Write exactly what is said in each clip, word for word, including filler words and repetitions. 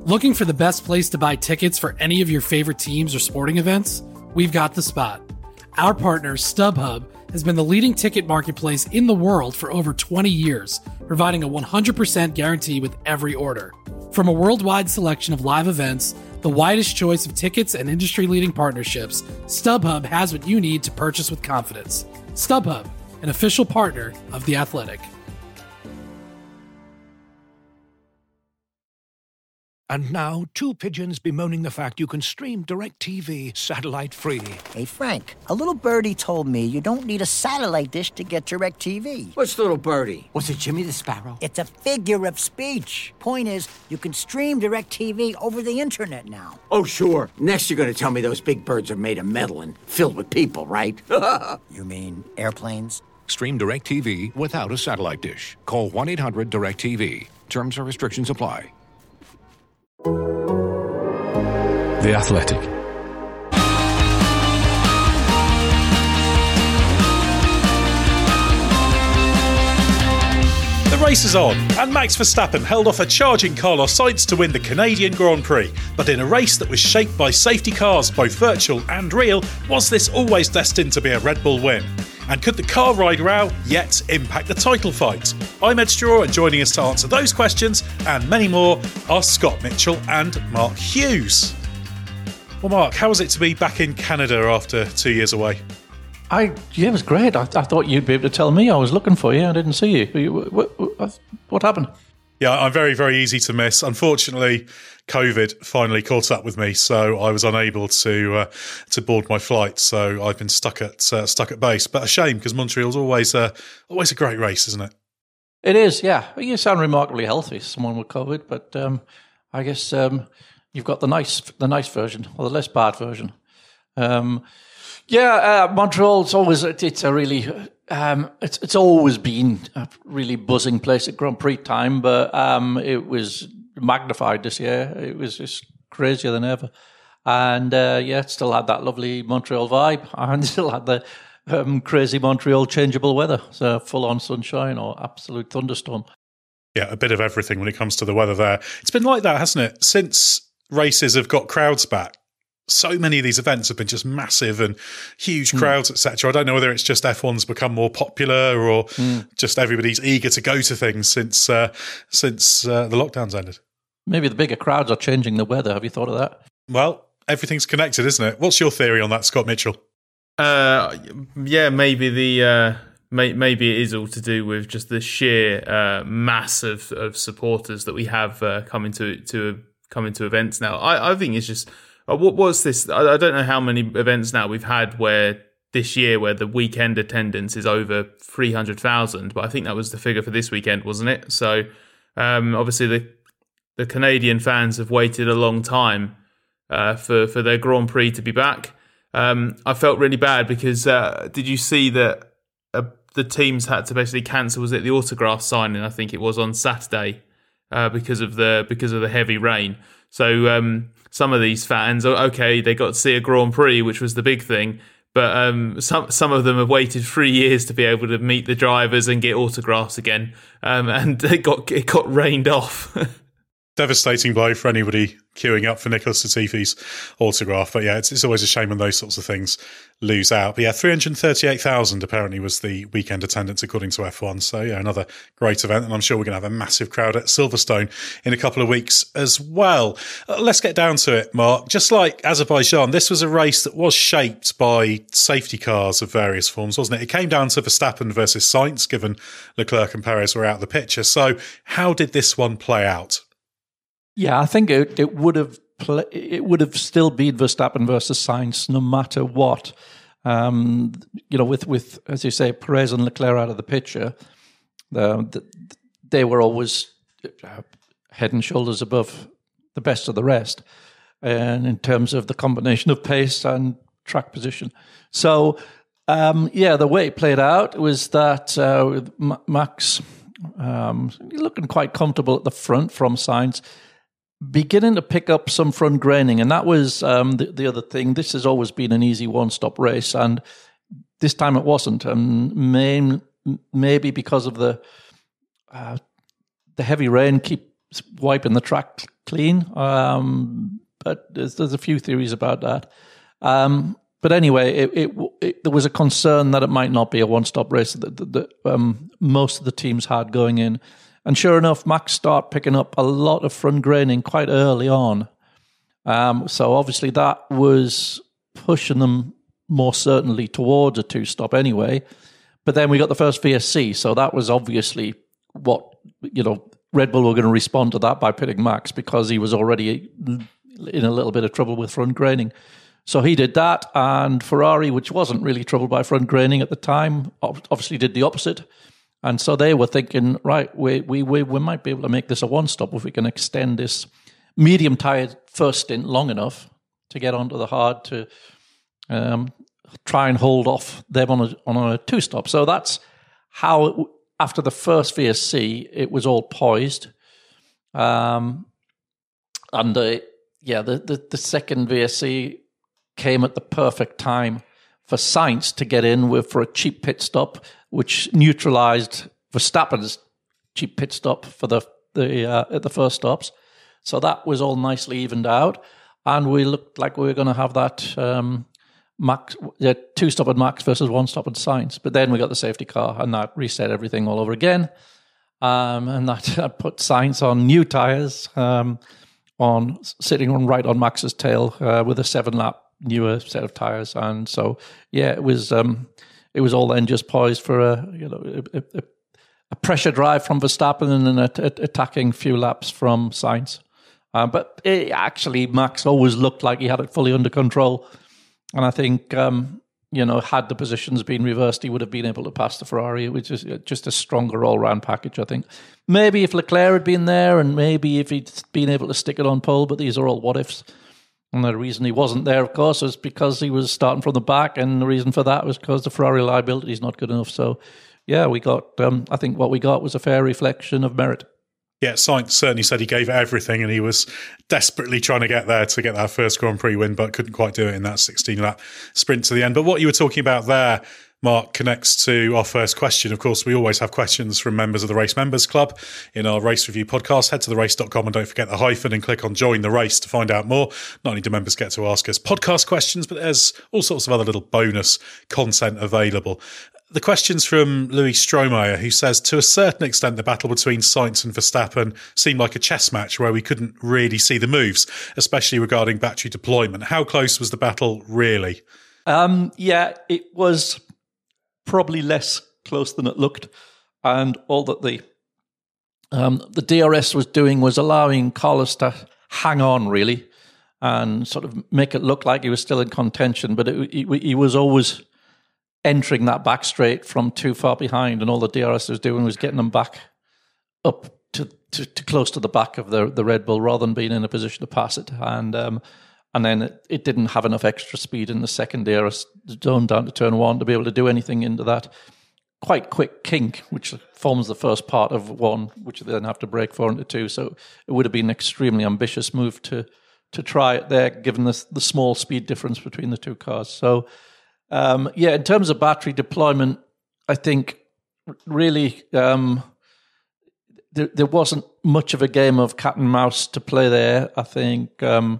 Looking for the best place to buy tickets for any of your favorite teams or sporting events? We've got the spot. Our partner, StubHub, has been the leading ticket marketplace in the world for over twenty years, providing a one hundred percent guarantee with every order. From a worldwide selection of live events, the widest choice of tickets and industry-leading partnerships, StubHub has what you need to purchase with confidence. StubHub, an official partner of The Athletic. And now, two pigeons bemoaning the fact you can stream DirecTV satellite-free. Hey, Frank, a little birdie told me you don't need a satellite dish to get DirecTV. What's little birdie? Was it Jimmy the Sparrow? It's a figure of speech. Point is, you can stream DirecTV over the internet now. Oh, sure. Next you're going to tell me those big birds are made of metal and filled with people, right? You mean airplanes? Stream DirecTV without a satellite dish. Call one eight hundred direct T V. Terms and restrictions apply. The Athletic. The race is on, and Max Verstappen held off a charging Carlos Sainz to win the Canadian Grand Prix. But in a race that was shaped by safety cars, both virtual and real, was this always destined to be a Red Bull win? And could the car ride row yet impact the title fight? I'm Ed Straw, and joining us to answer those questions and many more are Scott Mitchell and Mark Hughes. Well, Mark, how was it to be back in Canada after two years away? I yeah, it was great. I, I thought you'd be able to tell me. I was looking for you. I didn't see you. you what, what, what happened? Yeah, I'm very, very easy to miss. Unfortunately, COVID finally caught up with me, so I was unable to uh, to board my flight. So I've been stuck at uh, stuck at base. But a shame, because Montreal's always uh, always a great race, isn't it? It is, yeah. You sound remarkably healthy, someone with COVID, but um, I guess um, you've got the nice the nice version, or the less bad version. Um, yeah, uh, Montreal's always it's a really um, it's it's always been a really buzzing place at Grand Prix time, but um, it was magnified this year. It was just crazier than ever, and uh, yeah, it still had that lovely Montreal vibe, and still had the um, crazy Montreal changeable weather, so full on sunshine or absolute thunderstorm. Yeah, a bit of everything when it comes to the weather there. It's been like that, hasn't it? Since races have got crowds back, so many of these events have been just massive and huge crowds, mm. et cetera. I don't know whether it's just F one's become more popular or mm. just everybody's eager to go to things since uh, since uh, the lockdowns ended. Maybe the bigger crowds are changing the weather. Have you thought of that? Well, everything's connected, isn't it? What's your theory on that, Scott Mitchell? Uh, yeah, maybe the uh, may, maybe it is all to do with just the sheer uh, mass of, of supporters that we have uh, coming to to coming to events now. I, I think it's just. What was this? I don't know how many events now we've had where this year where the weekend attendance is over three hundred thousand, but I think that was the figure for this weekend, wasn't it? So um, obviously the the Canadian fans have waited a long time uh, for, for their Grand Prix to be back. Um, I felt really bad because uh, did you see that uh, the teams had to basically cancel, was it the autograph signing, I think it was, on Saturday uh, because of the because of the heavy rain. So um, some of these fans, okay, they got to see a Grand Prix, which was the big thing, but um, some some of them have waited three years to be able to meet the drivers and get autographs again, um, and it got it got rained off. Devastating blow for anybody queuing up for Nicholas Latifi's autograph. But yeah, it's, it's always a shame when those sorts of things lose out. But yeah, three hundred thirty-eight thousand apparently was the weekend attendance according to F one. So yeah, another great event. And I'm sure we're going to have a massive crowd at Silverstone in a couple of weeks as well. Uh, let's get down to it, Mark. Just like Azerbaijan, this was a race that was shaped by safety cars of various forms, wasn't it? It came down to Verstappen versus Sainz, given Leclerc and Perez were out of the picture. So how did this one play out? Yeah, I think it, it would have play, it would have still been Verstappen versus Sainz no matter what. Um, you know, with, with as you say, Perez and Leclerc out of the picture, the, the, they were always head and shoulders above the best of the rest, and in terms of the combination of pace and track position. So, um, yeah, the way it played out was that uh, with Max um, looking quite comfortable at the front from Sainz, beginning to pick up some front graining, and that was um, the, the other thing. This has always been an easy one-stop race, and this time it wasn't. And main, maybe because of the uh, the heavy rain keeps wiping the track clean. Um, but there's, there's a few theories about that. Um, but anyway, it, it, it, there was a concern that it might not be a one-stop race that, that, that um, most of the teams had going in. And sure enough, Max started picking up a lot of front graining quite early on. Um, so obviously that was pushing them more certainly towards a two-stop anyway. But then we got the first V S C, so that was obviously what, you know, Red Bull were going to respond to that by pitting Max because he was already in a little bit of trouble with front graining. So he did that, and Ferrari, which wasn't really troubled by front graining at the time, obviously did the opposite. And so they were thinking, right, we we we, we might be able to make this a one-stop if we can extend this medium tyre first stint long enough to get onto the hard to um, try and hold off them on a, on a two-stop. So that's how, it, after the first V S C, it was all poised. Um, and uh, yeah, the, the, the second V S C came at the perfect time for Sainz to get in with for a cheap pit stop, which neutralised Verstappen's cheap pit stop for the the uh, at the first stops. So that was all nicely evened out, and we looked like we were going to have that um, Max yeah, two stop at Max versus one stop at Sainz. But then we got the safety car, and that reset everything all over again. Um, and that put Sainz on new tyres, um, on sitting on right on Max's tail uh, with a seven lap newer set of tyres, and so yeah, it was um, it was all then just poised for a you know a, a, a pressure drive from Verstappen and an a, a, attacking few laps from Sainz. Uh, but it, actually, Max always looked like he had it fully under control, and I think um, you know had the positions been reversed, he would have been able to pass the Ferrari. It was just just a stronger all round package, I think. Maybe if Leclerc had been there, and maybe if he'd been able to stick it on pole, but these are all what ifs. And the reason he wasn't there, of course, was because he was starting from the back, and the reason for that was because the Ferrari reliability is not good enough. So, yeah, we got. Um, I think what we got was a fair reflection of merit. Yeah, Sainz certainly said he gave it everything, and he was desperately trying to get there to get that first Grand Prix win, but couldn't quite do it in that sixteen lap sprint to the end. But what you were talking about there, Mark, connects to our first question. Of course, we always have questions from members of the Race Members Club in our race review podcast. Head to the race dot com and don't forget the hyphen and click on Join the Race to find out more. Not only do members get to ask us podcast questions, but there's all sorts of other little bonus content available. The question's from Louis Strohmeyer, who says, to a certain extent, the battle between Sainz and Verstappen seemed like a chess match where we couldn't really see the moves, especially regarding battery deployment. How close was the battle really? Um, yeah, it was probably less close than it looked, and all that the um, the D R S was doing was allowing Carlos to hang on, really, and sort of make it look like he was still in contention, but it, he, he was always entering that back straight from too far behind, and all the D R S was doing was getting them back up to, to, to close to the back of the, the Red Bull rather than being in a position to pass it. And um, and then it, it didn't have enough extra speed in the second D R S zone down to turn one to be able to do anything into that quite quick kink, which forms the first part of one, which they then have to break four into two. So it would have been an extremely ambitious move to to try it there, given the, the small speed difference between the two cars. So Um, yeah, in terms of battery deployment, I think really um, there, there wasn't much of a game of cat and mouse to play there. I think um,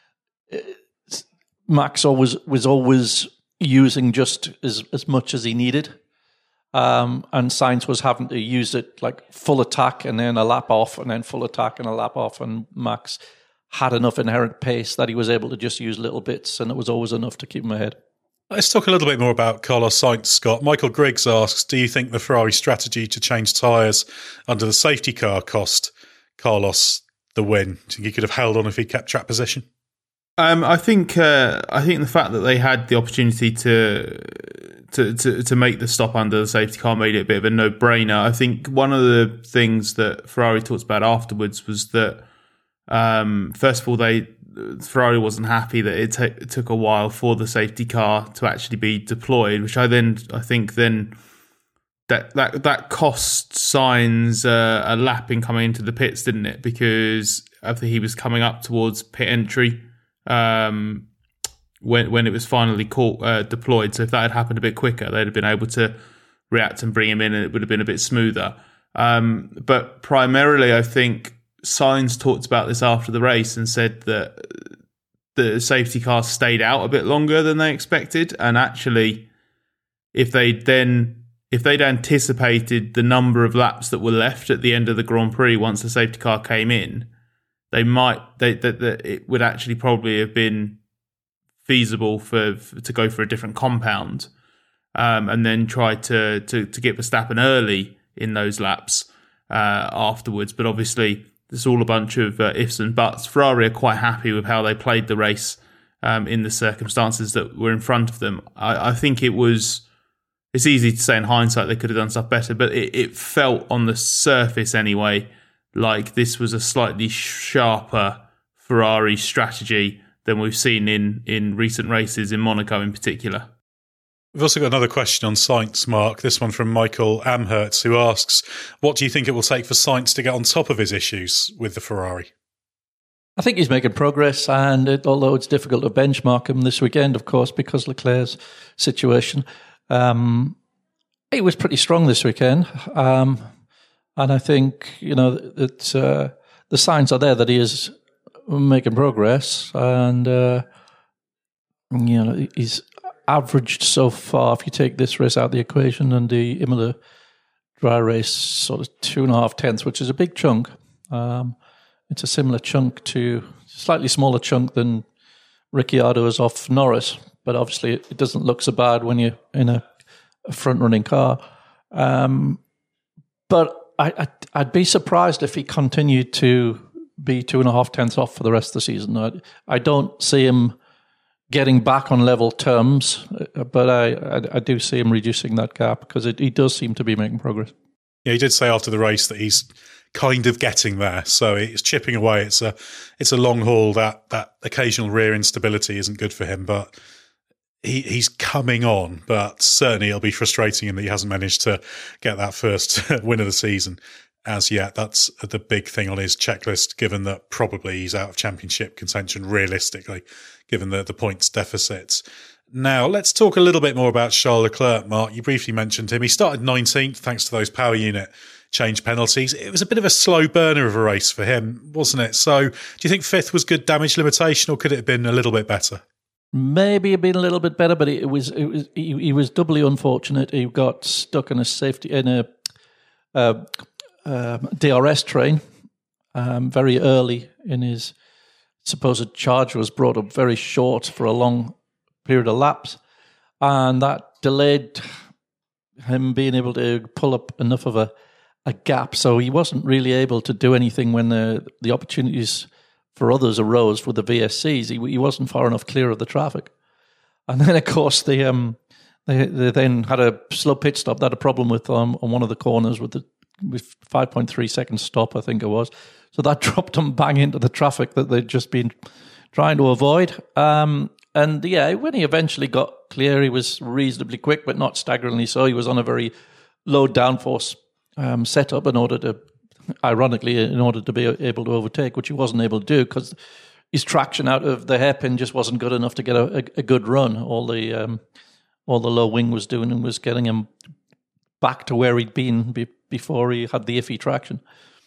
Max always was always using just as, as much as he needed, um, and Sainz was having to use it like full attack and then a lap off and then full attack and a lap off, and Max had enough inherent pace that he was able to just use little bits, and it was always enough to keep him ahead. Let's talk a little bit more about Carlos Sainz, Scott. Michael Griggs asks, do you think the Ferrari strategy to change tyres under the safety car cost Carlos the win? Do you think he could have held on if he kept track position? Um, I think uh, I think the fact that they had the opportunity to, to to to make the stop under the safety car made it a bit of a no-brainer. I think one of the things that Ferrari talked about afterwards was that, um, first of all, they Ferrari wasn't happy that it, t- it took a while for the safety car to actually be deployed, which I then I think then that that that cost Sainz uh, a lap in coming into the pits, didn't it? Because after he was coming up towards pit entry um, when when it was finally caught uh, deployed. So if that had happened a bit quicker, they'd have been able to react and bring him in, and it would have been a bit smoother. Um, but primarily, I think Sainz talked about this after the race and said that the safety car stayed out a bit longer than they expected, and actually, if they then if they'd anticipated the number of laps that were left at the end of the Grand Prix once the safety car came in, they might they that it would actually probably have been feasible for, for to go for a different compound, um, and then try to to to get Verstappen early in those laps uh, afterwards. But obviously, there's all a bunch of uh, ifs and buts. Ferrari are quite happy with how they played the race um, in the circumstances that were in front of them. I, I think it was. It's easy to say in hindsight they could have done stuff better, but it, it felt on the surface anyway like this was a slightly sharper Ferrari strategy than we've seen in, in recent races, in Monaco in particular. We've also got another question on Sainz, Mark, this one from Michael Amhertz, who asks, what do you think it will take for Sainz to get on top of his issues with the Ferrari? I think he's making progress, and it, although it's difficult to benchmark him this weekend, of course, because Leclerc's situation, um, he was pretty strong this weekend. Um, and I think, you know, that uh, the signs are there that he is making progress, and, uh, you know, he's averaged so far, if you take this race out of the equation and the Imola dry race, sort of two and a half tenths, which is a big chunk. Um, it's a similar chunk to, slightly smaller chunk than Ricciardo is off Norris, but obviously it doesn't look so bad when you're in a, a front-running car. Um, but I, I, I'd be surprised if he continued to be two and a half tenths off for the rest of the season. I, I don't see him getting back on level terms, but I, I, I do see him reducing that gap because it, he does seem to be making progress. Yeah, he did say after the race that he's kind of getting there, so it's chipping away. It's a it's a long haul. That that occasional rear instability isn't good for him, but he he's coming on. But certainly it'll be frustrating him that he hasn't managed to get that first win of the season as yet. That's the big thing on his checklist, given that probably he's out of championship contention realistically, given the, the points deficits. Now, let's talk a little bit more about Charles Leclerc, Mark. You briefly mentioned him. He started nineteenth thanks to those power unit change penalties. It was a bit of a slow burner of a race for him, wasn't it? So do you think fifth was good damage limitation, or could it have been a little bit better? Maybe it'd been a little bit better, but it was it was he, he was doubly unfortunate. He got stuck in a safety in a uh, uh, D R S train um, very early in his supposed charge. Was brought up very short for a long period of laps, and that delayed him being able to pull up enough of a, a gap. So he wasn't really able to do anything when the the opportunities for others arose with the V S Cs. He, he wasn't far enough clear of the traffic. And then, of course, they um they, they then had a slow pit stop. They had a problem with um on one of the corners with the with five point three seconds stop, I think it was. So that dropped them bang into the traffic that they'd just been trying to avoid. Um, and yeah, when he eventually got clear, he was reasonably quick, but not staggeringly so. He was on a very low downforce um, setup in order to, ironically, in order to be able to overtake, which he wasn't able to do because his traction out of the hairpin just wasn't good enough to get a, a, a good run. All the um, all the low wing was doing was getting him back to where he'd been be, before he had the iffy traction.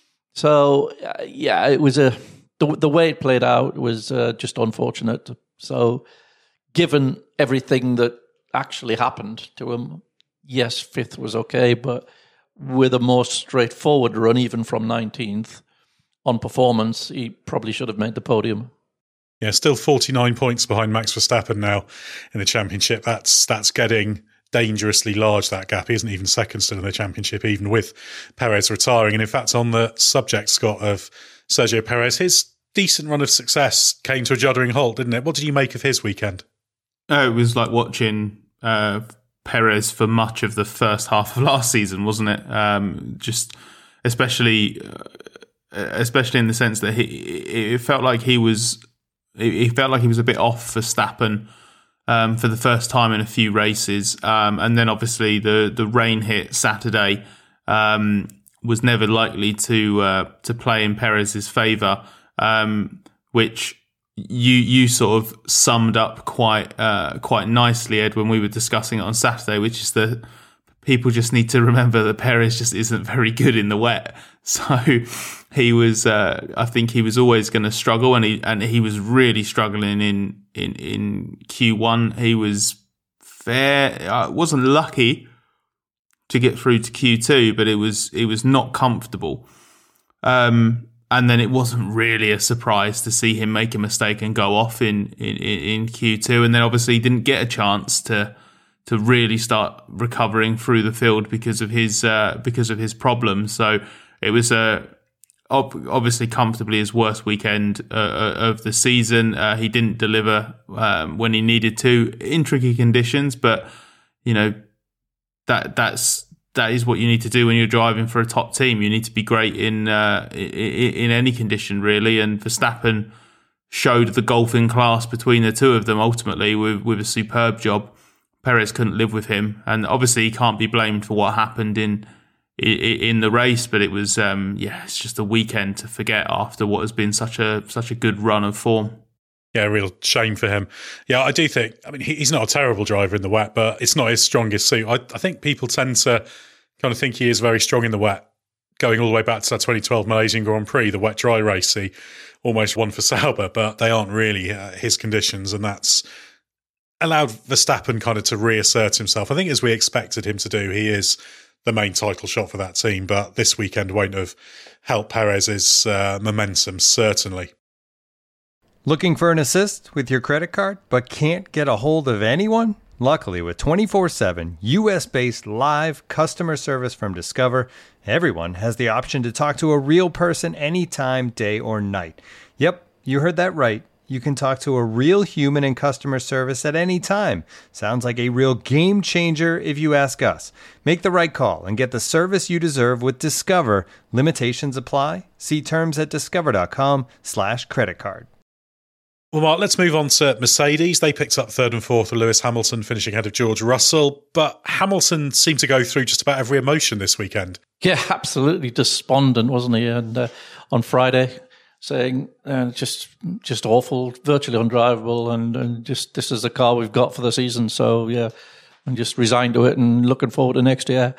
So uh, yeah, it was a the, the way it played out was uh, just unfortunate. So given everything that actually happened to him, yes, fifth was okay, but with a more straightforward run, even from nineteenth on performance, he probably should have made the podium. Yeah, still forty-nine points behind Max Verstappen now in the championship. That's that's getting dangerously large, that gap. He isn't even second still in the championship, even with Perez retiring. And in fact, on the subject, Scott, of Sergio Perez, his decent run of success came to a juddering halt, didn't it? What did you make of his weekend? Oh, it was like watching uh, Perez for much of the first half of last season, wasn't it? Um, just especially, uh, especially in the sense that he, it felt like he was, it felt like he was a bit off Verstappen um, for the first time in a few races, um, and then obviously the the rain hit Saturday um, was never likely to uh, to play in Perez's favour, um, which you you sort of summed up quite uh, quite nicely, Ed, when we were discussing it on Saturday, which is that people just need to remember that Perez just isn't very good in the wet. So he was, uh, I think he was always going to struggle, and he and he was really struggling in in in Q one. He was fair, uh, wasn't lucky to get through to Q two, but it was it was not comfortable. Um, and then it wasn't really a surprise to see him make a mistake and go off in in, in Q two, and then obviously he didn't get a chance to. to really start recovering through the field because of his uh, because of his problems. So it was uh, ob- obviously comfortably his worst weekend uh, of the season. Uh, he didn't deliver um, when he needed to in tricky conditions, but you know that that's that is what you need to do when you're driving for a top team. You need to be great in uh, in, in any condition, really. And Verstappen showed the golfing class between the two of them ultimately with with a superb job. Perez couldn't live with him, and obviously he can't be blamed for what happened in in the race. But it was, um, yeah, it's just a weekend to forget after what has been such a such a good run of form. Yeah, real shame for him. Yeah, I do think. I mean, he's not a terrible driver in the wet, but it's not his strongest suit. I, I think people tend to kind of think he is very strong in the wet. Going all the way back to that twenty twelve Malaysian Grand Prix, the wet dry race, he almost won for Sauber, but they aren't really uh, his conditions, and that's allowed Verstappen kind of to reassert himself. I think as we expected him to do, he is the main title shot for that team, but this weekend won't have helped Perez's uh, momentum, certainly. Looking for an assist with your credit card, but can't get a hold of anyone? Luckily, with twenty-four seven U S-based live customer service from Discover, everyone has the option to talk to a real person anytime, day or night. Yep, you heard that right. You can talk to a real human in customer service at any time. Sounds like a real game changer if you ask us. Make the right call and get the service you deserve with Discover. Limitations apply. See terms at discover.com slash credit card. Well, Mark, let's move on to Mercedes. They picked up third and fourth with Lewis Hamilton finishing ahead of George Russell, but Hamilton seemed to go through just about every emotion this weekend. Yeah, absolutely despondent, wasn't he? And uh, on Friday, saying uh, just just awful, virtually undrivable, and, and just this is the car we've got for the season. So yeah, and just resigned to it and looking forward to next year.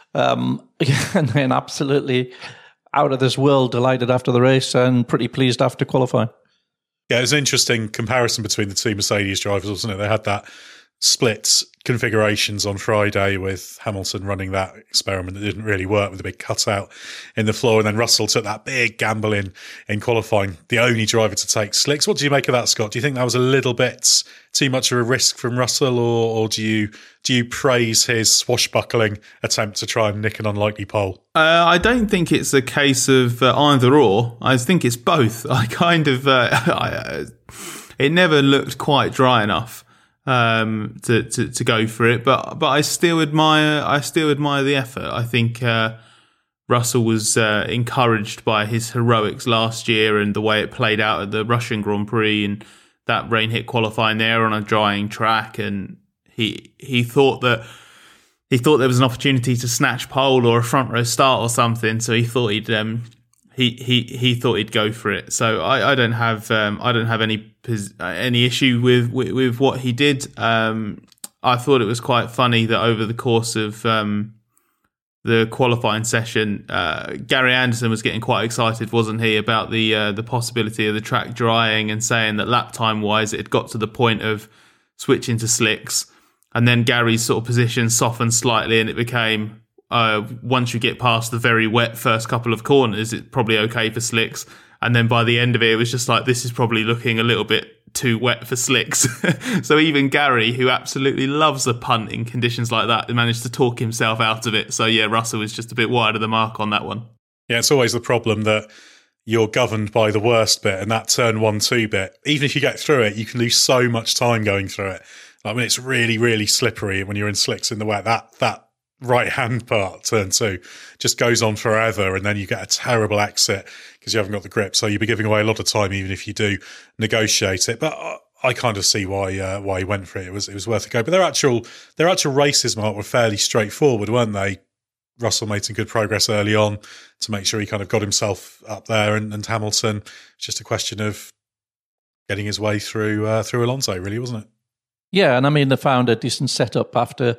Um, and then absolutely out of this world, delighted after the race and pretty pleased after qualifying. Yeah, it was an interesting comparison between the two Mercedes drivers, wasn't it? They had that split configurations on Friday with Hamilton running that experiment that didn't really work with a big cutout in the floor, and then Russell took that big gamble in in qualifying, the only driver to take slicks. What do you make of that, Scott? Do you think that was a little bit too much of a risk from Russell, or, or do you do you praise his swashbuckling attempt to try and nick an unlikely pole? Uh, I don't think it's a case of uh, either or. I think it's both. I kind of uh, I, uh, it never looked quite dry enough um to, to to go for it, but but I still admire I still admire the effort. I think uh Russell was uh, encouraged by his heroics last year and the way it played out at the Russian Grand Prix, and that rain hit qualifying there on a drying track, and he he thought that he thought there was an opportunity to snatch pole or a front row start or something, so he thought he'd um He he he thought he'd go for it. So I, I don't have um, I don't have any any issue with, with, with what he did. Um, I thought it was quite funny that over the course of um, the qualifying session, uh, Gary Anderson was getting quite excited, wasn't he, about the uh, the possibility of the track drying, and saying that lap time wise it had got to the point of switching to slicks, and then Gary's sort of position softened slightly, and it became, Uh, once you get past the very wet first couple of corners, it's probably okay for slicks. And then by the end of it, it was just like, this is probably looking a little bit too wet for slicks. So even Gary, who absolutely loves a punt in conditions like that, managed to talk himself out of it. So yeah, Russell was just a bit wide of the mark on that one. Yeah, it's always the problem that you're governed by the worst bit, and that turn one, two bit. Even if you get through it, you can lose so much time going through it. Like when it's really, really slippery, when you're in slicks in the wet, that, that, right hand part, turn two, just goes on forever, and then you get a terrible exit because you haven't got the grip. So you'll be giving away a lot of time, even if you do negotiate it. But I kind of see why uh, why he went for it. It was it was worth a go. But their actual their actual races, Mark, were fairly straightforward, weren't they? Russell made some good progress early on to make sure he kind of got himself up there, and, and Hamilton, it's just a question of getting his way through uh, through Alonso, really, wasn't it? Yeah, and I mean they found a decent setup after,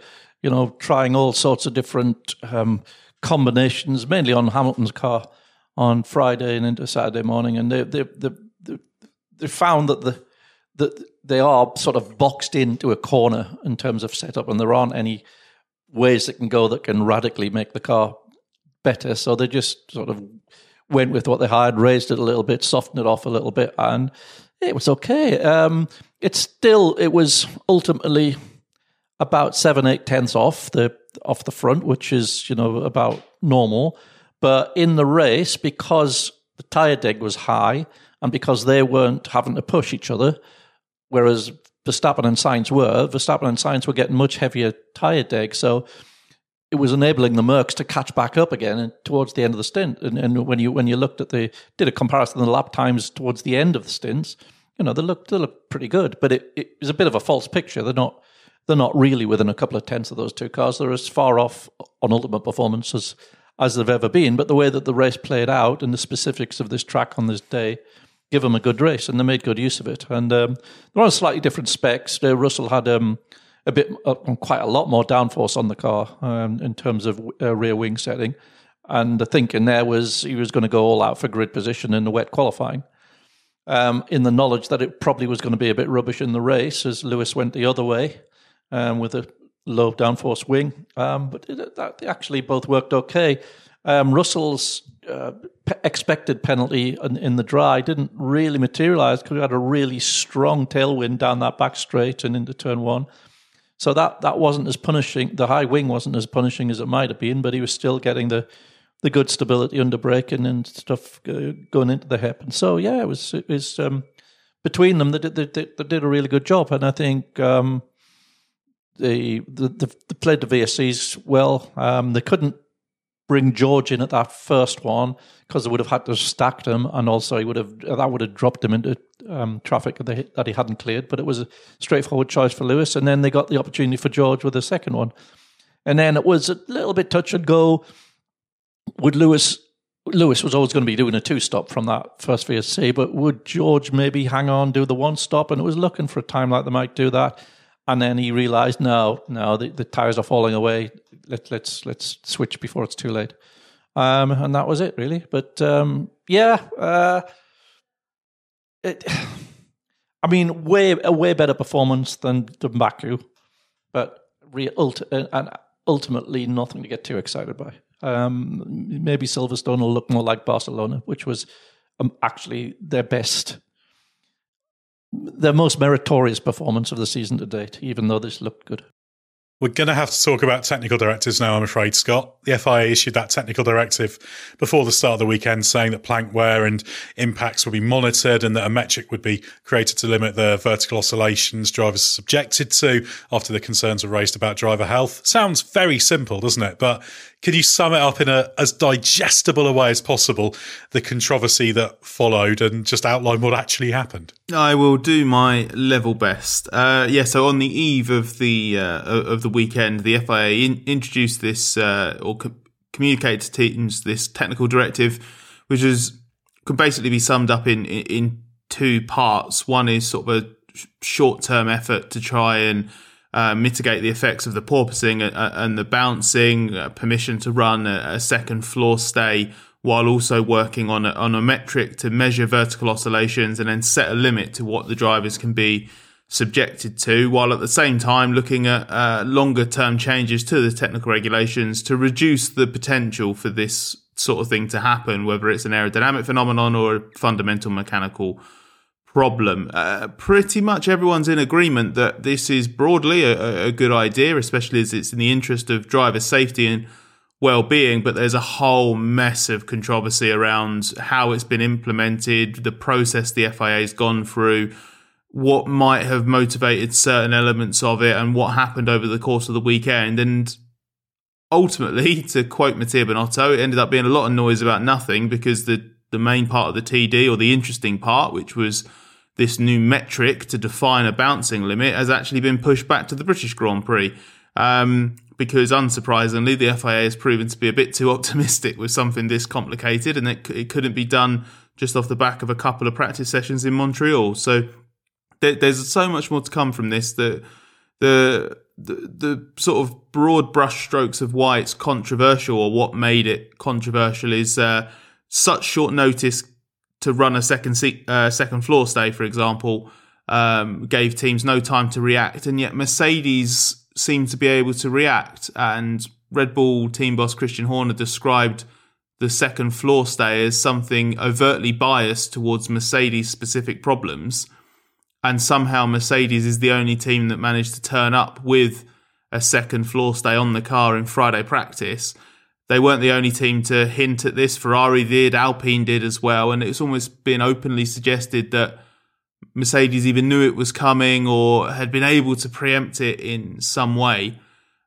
you know, trying all sorts of different um, combinations, mainly on Hamilton's car on Friday and into Saturday morning, and they they they, they, they found that the that they are sort of boxed into a corner in terms of setup, and there aren't any ways that can go that can radically make the car better. So they just sort of went with what they had, raised it a little bit, softened it off a little bit, and it was okay. Um, it's still, it was ultimately about seven, eight tenths off the off the front, which is, you know, about normal. But in the race, because the tyre deg was high and because they weren't having to push each other, whereas Verstappen and Sainz were, Verstappen and Sainz were getting much heavier tyre deg. So it was enabling the Mercs to catch back up again and towards the end of the stint. And, and when you when you looked at the, did a comparison of the lap times towards the end of the stints, you know, they looked, they looked pretty good. But it, it was a bit of a false picture. They're not they're not really within a couple of tenths of those two cars. They're as far off on ultimate performance as, as they've ever been. But the way that the race played out and the specifics of this track on this day give them a good race, and they made good use of it. And um, they're on slightly different specs. Uh, Russell had um, a bit, uh, quite a lot more downforce on the car um, in terms of uh, rear wing setting. And the thinking there was he was going to go all out for grid position in the wet qualifying, um, in the knowledge that it probably was going to be a bit rubbish in the race as Lewis went the other way um, with a low downforce wing. Um, but it, that, they actually both worked okay. Um, Russell's uh, pe- expected penalty in, in the dry didn't really materialise because we had a really strong tailwind down that back straight and into turn one. So that, that wasn't as punishing. The high wing wasn't as punishing as it might have been, but he was still getting the, the good stability under braking and stuff uh, going into the hip. And so, yeah, it was, it was um, between them, they did, they, they did a really good job. And I think um, they, they, they played the V S Cs well. Um, they couldn't bring George in at that first one because they would have had to stack them, and also he would have that would have dropped him into um, traffic that, they, that he hadn't cleared. But it was a straightforward choice for Lewis, and then they got the opportunity for George with the second one, and then it was a little bit touch and go. Would Lewis? Lewis was always going to be doing a two stop from that first V S C, but would George maybe hang on, do the one stop? And it was looking for a time like they might do that. And then he realised, no, no, the, the tyres are falling away. Let, let's let's switch before it's too late. Um, and that was it, really. But um, yeah, uh, it, I mean, way a way better performance than, than Baku, but re, ulti- and ultimately nothing to get too excited by. Um, maybe Silverstone will look more like Barcelona, which was um, actually their best. Their most meritorious performance of the season to date, even though this looked good. We're going to have to talk about technical directives now, I'm afraid, Scott. The F I A issued that technical directive before the start of the weekend saying that plank wear and impacts would be monitored and that a metric would be created to limit the vertical oscillations drivers are subjected to after the concerns were raised about driver health. Sounds very simple, doesn't it? But can you sum it up in a as digestible a way as possible, the controversy that followed, and just outline what actually happened? I will do my level best. Uh, yeah, so on the eve of the uh, of the weekend, the F I A in- introduced this uh, or co- communicated to teams this technical directive, which is could basically be summed up in, in in two parts. One is sort of a short term effort to try and Uh, mitigate the effects of the porpoising and, uh, and the bouncing, uh, permission to run a, a second floor stay, while also working on a, on a metric to measure vertical oscillations and then set a limit to what the drivers can be subjected to, while at the same time looking at uh, longer term changes to the technical regulations to reduce the potential for this sort of thing to happen, whether it's an aerodynamic phenomenon or a fundamental mechanical problem. Uh, pretty much everyone's in agreement that this is broadly a, a good idea, especially as it's in the interest of driver safety and well-being, but there's a whole mess of controversy around how it's been implemented, the process the F I A has gone through, what might have motivated certain elements of it, and what happened over the course of the weekend. And ultimately, to quote Mattia Binotto, it ended up being a lot of noise about nothing, because the, the main part of the T D, or the interesting part, which was this new metric to define a bouncing limit, has actually been pushed back to the British Grand Prix. Um, because unsurprisingly, the F I A has proven to be a bit too optimistic with something this complicated, and it, it couldn't be done just off the back of a couple of practice sessions in Montreal. So there, there's so much more to come from this. That the the, the sort of broad brushstrokes of why it's controversial, or what made it controversial, is uh, such short notice to run a second se- uh, second floor stay, for example, um, gave teams no time to react, and yet Mercedes seemed to be able to react. And Red Bull team boss Christian Horner described the second floor stay as something overtly biased towards Mercedes-specific problems. And somehow Mercedes is the only team that managed to turn up with a second floor stay on the car in Friday practice. They weren't the only team to hint at this. Ferrari did, Alpine did as well. And it's almost been openly suggested that Mercedes either knew it was coming or had been able to preempt it in some way.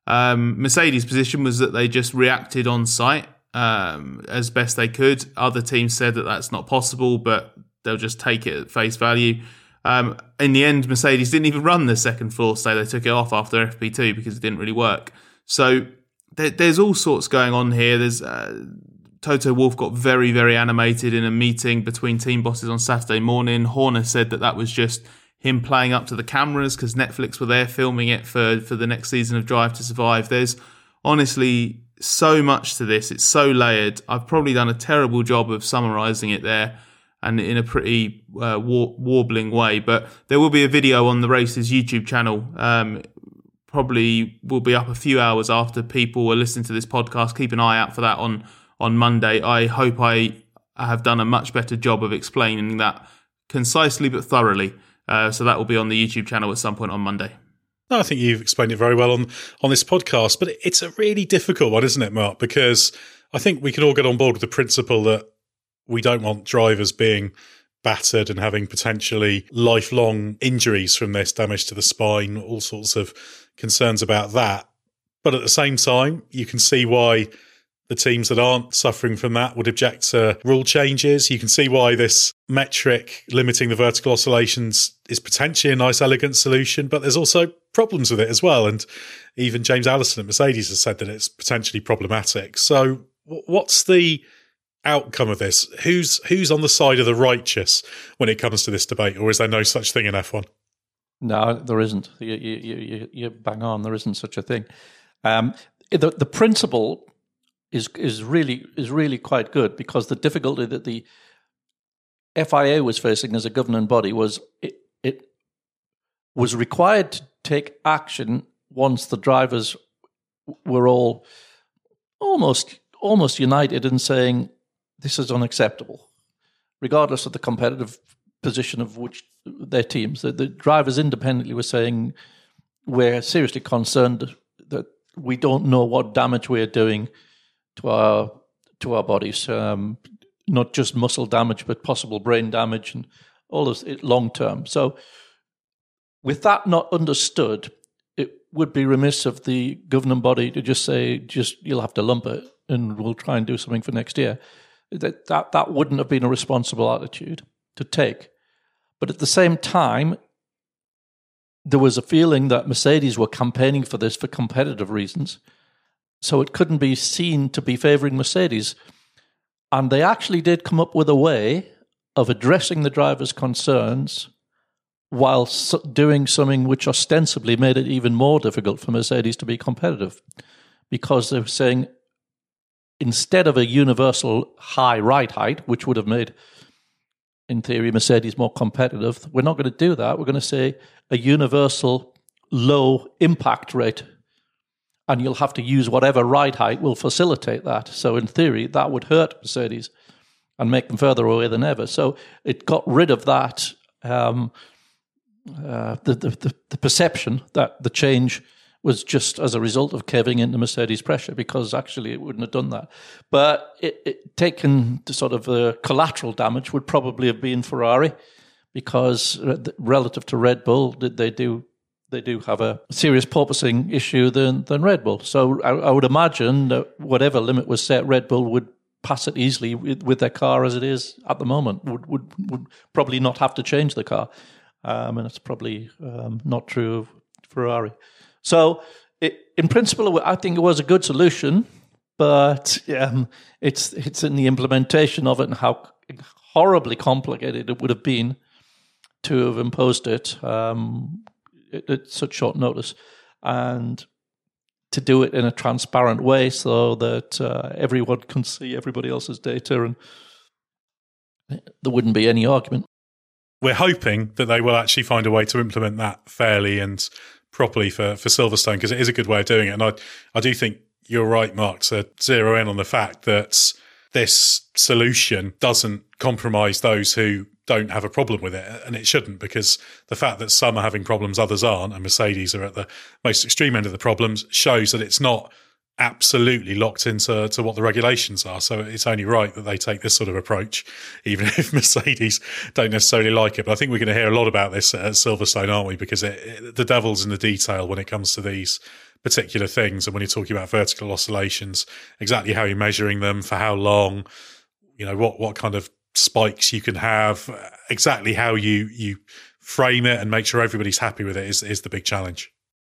Um, Mercedes' position was that they just reacted on site um, as best they could. Other teams said that that's not possible, but they'll just take it at face value. Um, in the end, Mercedes didn't even run the second floor stay. They took it off after F P two because it didn't really work. So there, there's all sorts going on here. There's uh, Toto Wolff got very, very animated in a meeting between team bosses on Saturday morning. Horner said that that was just him playing up to the cameras because Netflix were there filming it for, for the next season of Drive to Survive. There's honestly so much to this. It's so layered. I've probably done a terrible job of summarising it there, and in a pretty uh, war- warbling way. But there will be a video on the race's YouTube channel. Um, probably will be up a few hours after people are listening to this podcast. Keep an eye out for that on, on Monday. I hope I have done a much better job of explaining that concisely but thoroughly. Uh, so that will be on the YouTube channel at some point on Monday. No, I think you've explained it very well on, on this podcast. But it's a really difficult one, isn't it, Mark? Because I think we can all get on board with the principle that we don't want drivers being battered and having potentially lifelong injuries from this, damage to the spine, all sorts of concerns about that. But at the same time, you can see why the teams that aren't suffering from that would object to rule changes. You can see why this metric limiting the vertical oscillations is potentially a nice, elegant solution, but there's also problems with it as well. And even James Allison at Mercedes has said that it's potentially problematic. So what's the outcome of this? Who's who's on the side of the righteous when it comes to this debate, or is there no such thing in F one? No, there isn't. You, you, you, you bang on. There isn't such a thing. Um, the the principle is is really is really quite good, because the difficulty that the F I A was facing as a governing body was it, it was required to take action once the drivers were all almost almost united in saying this is unacceptable, regardless of the competitive position of which their teams. The, the drivers independently were saying we're seriously concerned that we don't know what damage we're doing to our to our bodies, um, not just muscle damage, but possible brain damage and all this long term. So, with that not understood, it would be remiss of the governing body to just say, "Just you'll have to lump it, and we'll try and do something for next year." That that that wouldn't have been a responsible attitude to take. But at the same time, there was a feeling that Mercedes were campaigning for this for competitive reasons, so it couldn't be seen to be favouring Mercedes. And they actually did come up with a way of addressing the drivers' concerns while doing something which ostensibly made it even more difficult for Mercedes to be competitive, because they were saying, instead of a universal high ride height, which would have made, in theory, Mercedes more competitive, we're not going to do that. We're going to say a universal low impact rate, and you'll have to use whatever ride height will facilitate that. So in theory, that would hurt Mercedes and make them further away than ever. So it got rid of that, um, uh, the, the, the perception that the change was just as a result of caving into Mercedes pressure, because actually it wouldn't have done that. But it, it taken the sort of the collateral damage would probably have been Ferrari, because relative to Red Bull, they do they do have a serious porpoising issue than than Red Bull. So I, I would imagine that whatever limit was set, Red Bull would pass it easily with, with their car as it is at the moment. Would would would probably not have to change the car, um, and it's probably um, not true of Ferrari. So, it, in principle, I think it was a good solution, but um, it's it's in the implementation of it and how horribly complicated it would have been to have imposed it um, at such short notice. and to do it in a transparent way so that uh, everyone can see everybody else's data and there wouldn't be any argument. We're hoping that they will actually find a way to implement that fairly and properly for, for Silverstone, because it is a good way of doing it. And I, I do think you're right, Mark, to zero in on the fact that this solution doesn't compromise those who don't have a problem with it. And it shouldn't, because the fact that some are having problems, others aren't, and Mercedes are at the most extreme end of the problems, shows that it's not absolutely locked into to what the regulations are. So it's only right that they take this sort of approach, even if Mercedes don't necessarily like it. But I think we're going to hear a lot about this at Silverstone, aren't we? Because it, it, the devil's in the detail when it comes to these particular things. And when you're talking about vertical oscillations, exactly how you're measuring them, for how long, you know, what, what kind of spikes you can have, exactly how you, you frame it and make sure everybody's happy with it is, is the big challenge.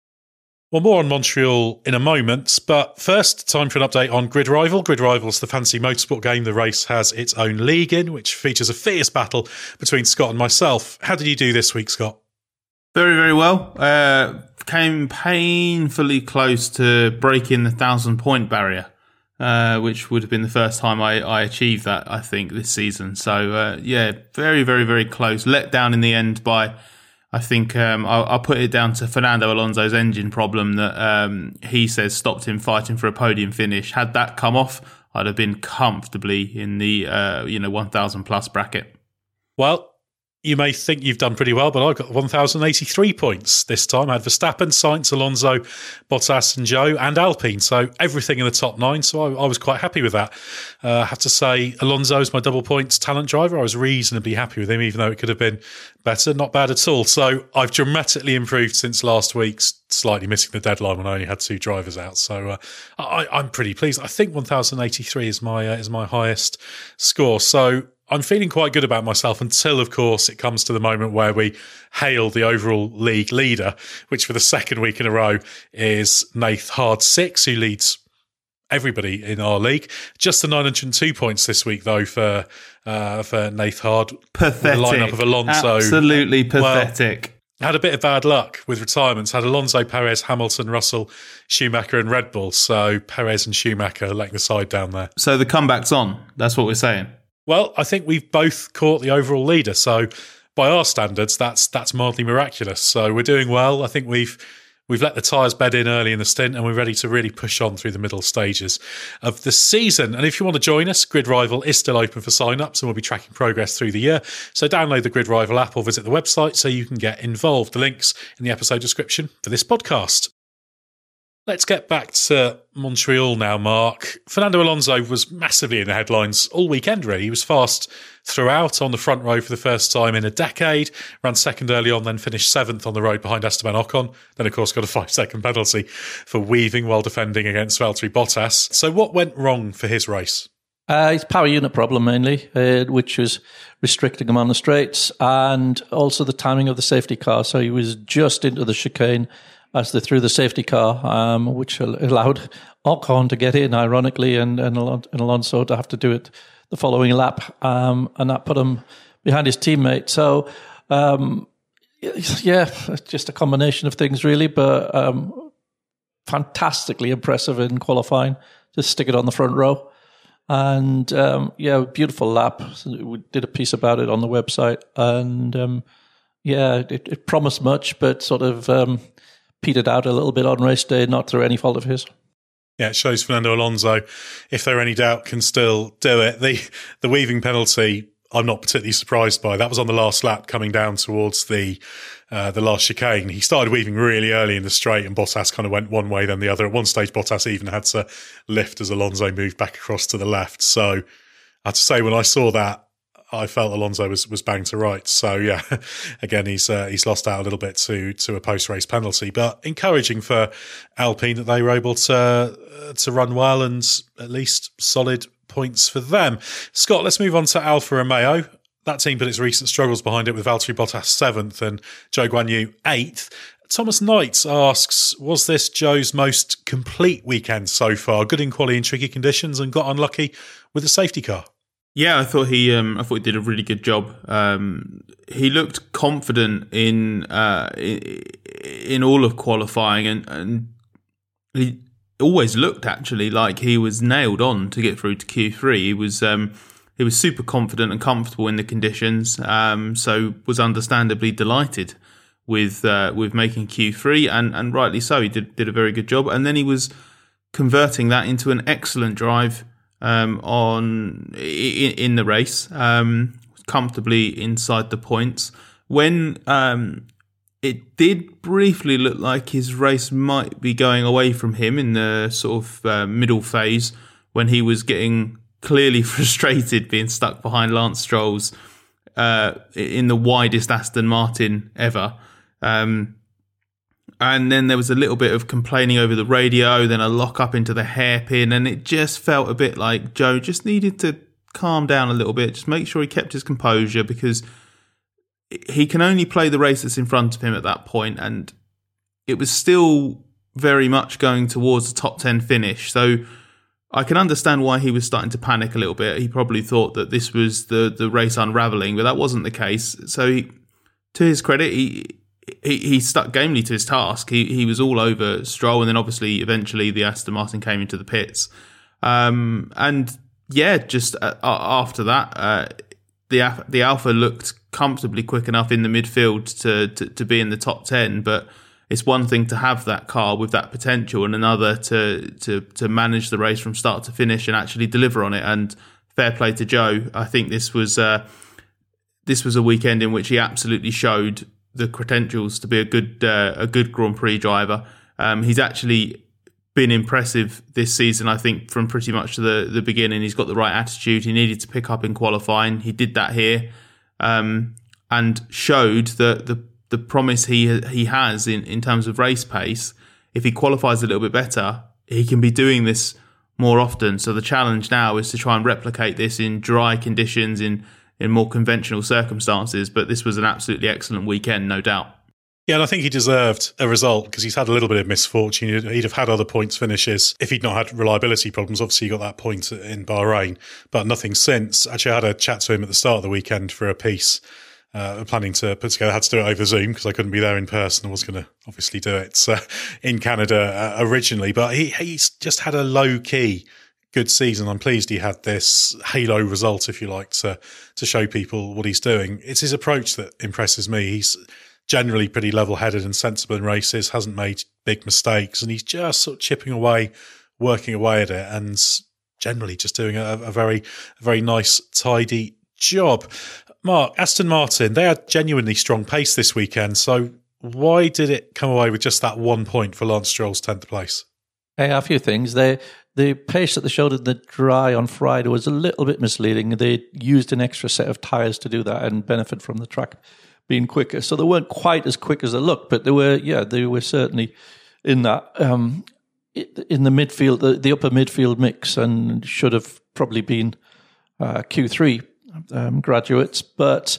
Well, more on Montreal in a moment, but first, time for an update on Grid Rival. Grid Rival's the fancy motorsport game the race has its own league in, which features a fierce battle between Scott and myself. How did you do this week, Scott? Very, very well. Uh, came painfully close to breaking the thousand-point barrier, uh, which would have been the first time I, I achieved that, I think, this season. So, uh, yeah, very, very, very close. Let down in the end by... I think um, I'll, I'll put it down to Fernando Alonso's engine problem that um, he says stopped him fighting for a podium finish. Had that come off, I'd have been comfortably in the uh, you know one thousand plus bracket. Well, you may think you've done pretty well, but I got one thousand eighty-three points this time. I had Verstappen, Sainz, Alonso, Bottas and Zhou and Alpine. So everything in the top nine. So I, I was quite happy with that. Uh, I have to say, Alonso's my double points talent driver. I was reasonably happy with him, even though it could have been better. Not bad at all. So I've dramatically improved since last week's, slightly missing the deadline when I only had two drivers out. So uh, I, I'm pretty pleased. I think one thousand eighty-three is my uh, is my highest score. So I'm feeling quite good about myself until, of course, it comes to the moment where we hail the overall league leader, which for the second week in a row is Nath Hard Six, who leads everybody in our league. Just the nine hundred two points this week, though, for uh, for Nath Hard. Pathetic. The lineup of Alonso. Absolutely pathetic. Well, had a bit of bad luck with retirements. Had Alonso, Perez, Hamilton, Russell, Schumacher and Red Bull. So Perez and Schumacher letting the side down there. So the comeback's on. That's what we're saying. Well, I think we've both caught the overall leader. So by our standards, that's that's mildly miraculous. So we're doing well. I think we've we've let the tyres bed in early in the stint and we're ready to really push on through the middle stages of the season. And if you want to join us, Grid Rival is still open for sign-ups and we'll be tracking progress through the year. So download the Grid Rival app or visit the website so you can get involved. The link's in the episode description for this podcast. Let's get back to Montreal now, Mark. Fernando Alonso was massively in the headlines all weekend, really. He was fast throughout on the front row for the first time in a decade, ran second early on, then finished seventh on the road behind Esteban Ocon. Then, of course, got a five-second penalty for weaving while defending against Valtteri Bottas. So what went wrong for his race? Uh, his power unit problem, mainly, uh, which was restricting him on the straights, and also the timing of the safety car. So he was just into the chicane as they threw the safety car, um, which allowed Ocon to get in, ironically, and, and Alonso to have to do it the following lap, um, and that put him behind his teammate. So, um, yeah, just a combination of things, really, but um, fantastically impressive in qualifying. Just stick it on the front row. And, um, yeah, beautiful lap. We did a piece about it on the website, and, um, yeah, it, it promised much, but sort of... Um, petered out a little bit on race day, not through any fault of his. Yeah, it shows Fernando Alonso, if there are any doubt, can still do it. The the weaving penalty, I'm not particularly surprised by. That was on the last lap coming down towards the uh, the last chicane. He started weaving really early in the straight and Bottas kind of went one way then the other. At one stage, Bottas even had to lift as Alonso moved back across to the left. So I have to say, when I saw that, I felt Alonso was, was banged to rights. So yeah, again, he's uh, he's lost out a little bit to to a post race penalty, but encouraging for Alpine that they were able to uh, to run well and at least solid points for them. Scott, let's move on to Alfa Romeo. That team put its recent struggles behind it with Valtteri Bottas seventh and Zhou Guanyu eighth. Thomas Knight asks, was this Zhou's most complete weekend so far? Good in quality in tricky conditions and got unlucky with the safety car. Yeah, I thought he, um, I thought he did a really good job. Um, he looked confident in, uh, in in all of qualifying, and, and he always looked actually like he was nailed on to get through to Q three. He was um, he was super confident and comfortable in the conditions, um, so was understandably delighted with uh, with making Q three, and, and rightly so. He did did a very good job, and then he was converting that into an excellent drive um, on in, in the race, um, comfortably inside the points. When um, it did briefly look like his race might be going away from him in the sort of uh, middle phase, when he was getting clearly frustrated being stuck behind Lance Stroll's uh, in the widest Aston Martin ever. Um, and then there was a little bit of complaining over the radio, then a lock up into the hairpin, and it just felt a bit like Joe just needed to calm down a little bit, just make sure he kept his composure, because he can only play the race that's in front of him at that point, and it was still very much going towards a top ten finish. So I can understand why he was starting to panic a little bit. He probably thought that this was the, the race unravelling, but that wasn't the case. So he, to his credit, he, he he stuck gamely to his task. He he was all over Stroll, and then obviously eventually the Aston Martin came into the pits. Um, and yeah, just uh, after that, uh, the the Alpha looked comfortably quick enough in the midfield to, to to be in the top ten, but it's one thing to have that car with that potential, and another to to to manage the race from start to finish and actually deliver on it. And fair play to Joe. I think this was uh, this was a weekend in which he absolutely showed the credentials to be a good uh, a good Grand Prix driver. Um, he's actually been impressive this season, I think, from pretty much the the beginning. He's got the right attitude. He needed to pick up in qualifying. He did that here, um, and showed that the the promise he he has in, in terms of race pace. If he qualifies a little bit better, he can be doing this more often. So the challenge now is to try and replicate this in dry conditions, in in more conventional circumstances. But this was an absolutely excellent weekend, no doubt. Yeah, and I think he deserved a result because he's had a little bit of misfortune. He'd, he'd have had other points finishes if he'd not had reliability problems. Obviously, he got that point in Bahrain, but nothing since. Actually, I had a chat to him at the start of the weekend for a piece. Uh, planning to put together, I had to do it over Zoom because I couldn't be there in person. I was going to obviously do it uh, in Canada uh, originally, but he he's just had a low key good season. I'm pleased he had this halo result, if you like, to to show people what he's doing. It's his approach that impresses me. He's generally pretty level headed and sensible in races, hasn't made big mistakes, and he's just sort of chipping away, working away at it, and generally just doing a, a very a very nice, tidy job. Mark, Aston Martin, they had genuinely strong pace this weekend. So why did it come away with just that one point for Lance Stroll's tenth place? Yeah, a few things. They, the pace that they showed in the dry on Friday was a little bit misleading. They used an extra set of tyres to do that and benefit from the track being quicker. So they weren't quite as quick as they looked, but they were, yeah, they were certainly in that, um, in the midfield, the, the upper midfield mix, and should have probably been uh, Q three. Um, graduates, but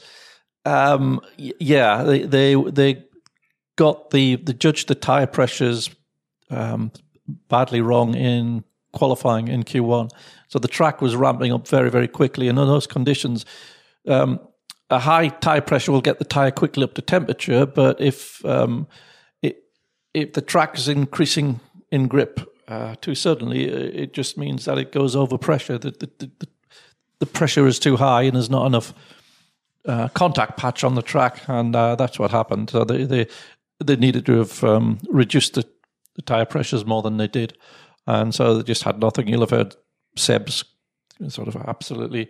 um, yeah, they, they they got the they judged the tire pressures um, badly wrong in qualifying in Q one. So the track was ramping up very very quickly, and in those conditions, um, a high tire pressure will get the tire quickly up to temperature. But if um, it, if the track is increasing in grip uh, too suddenly, it just means that it goes over pressure. The, the, the, The pressure is too high and there's not enough uh, contact patch on the track, and uh, that's what happened. So they they, they needed to have um, reduced the, the tyre pressures more than they did, and so they just had nothing. You'll have heard Seb's sort of absolutely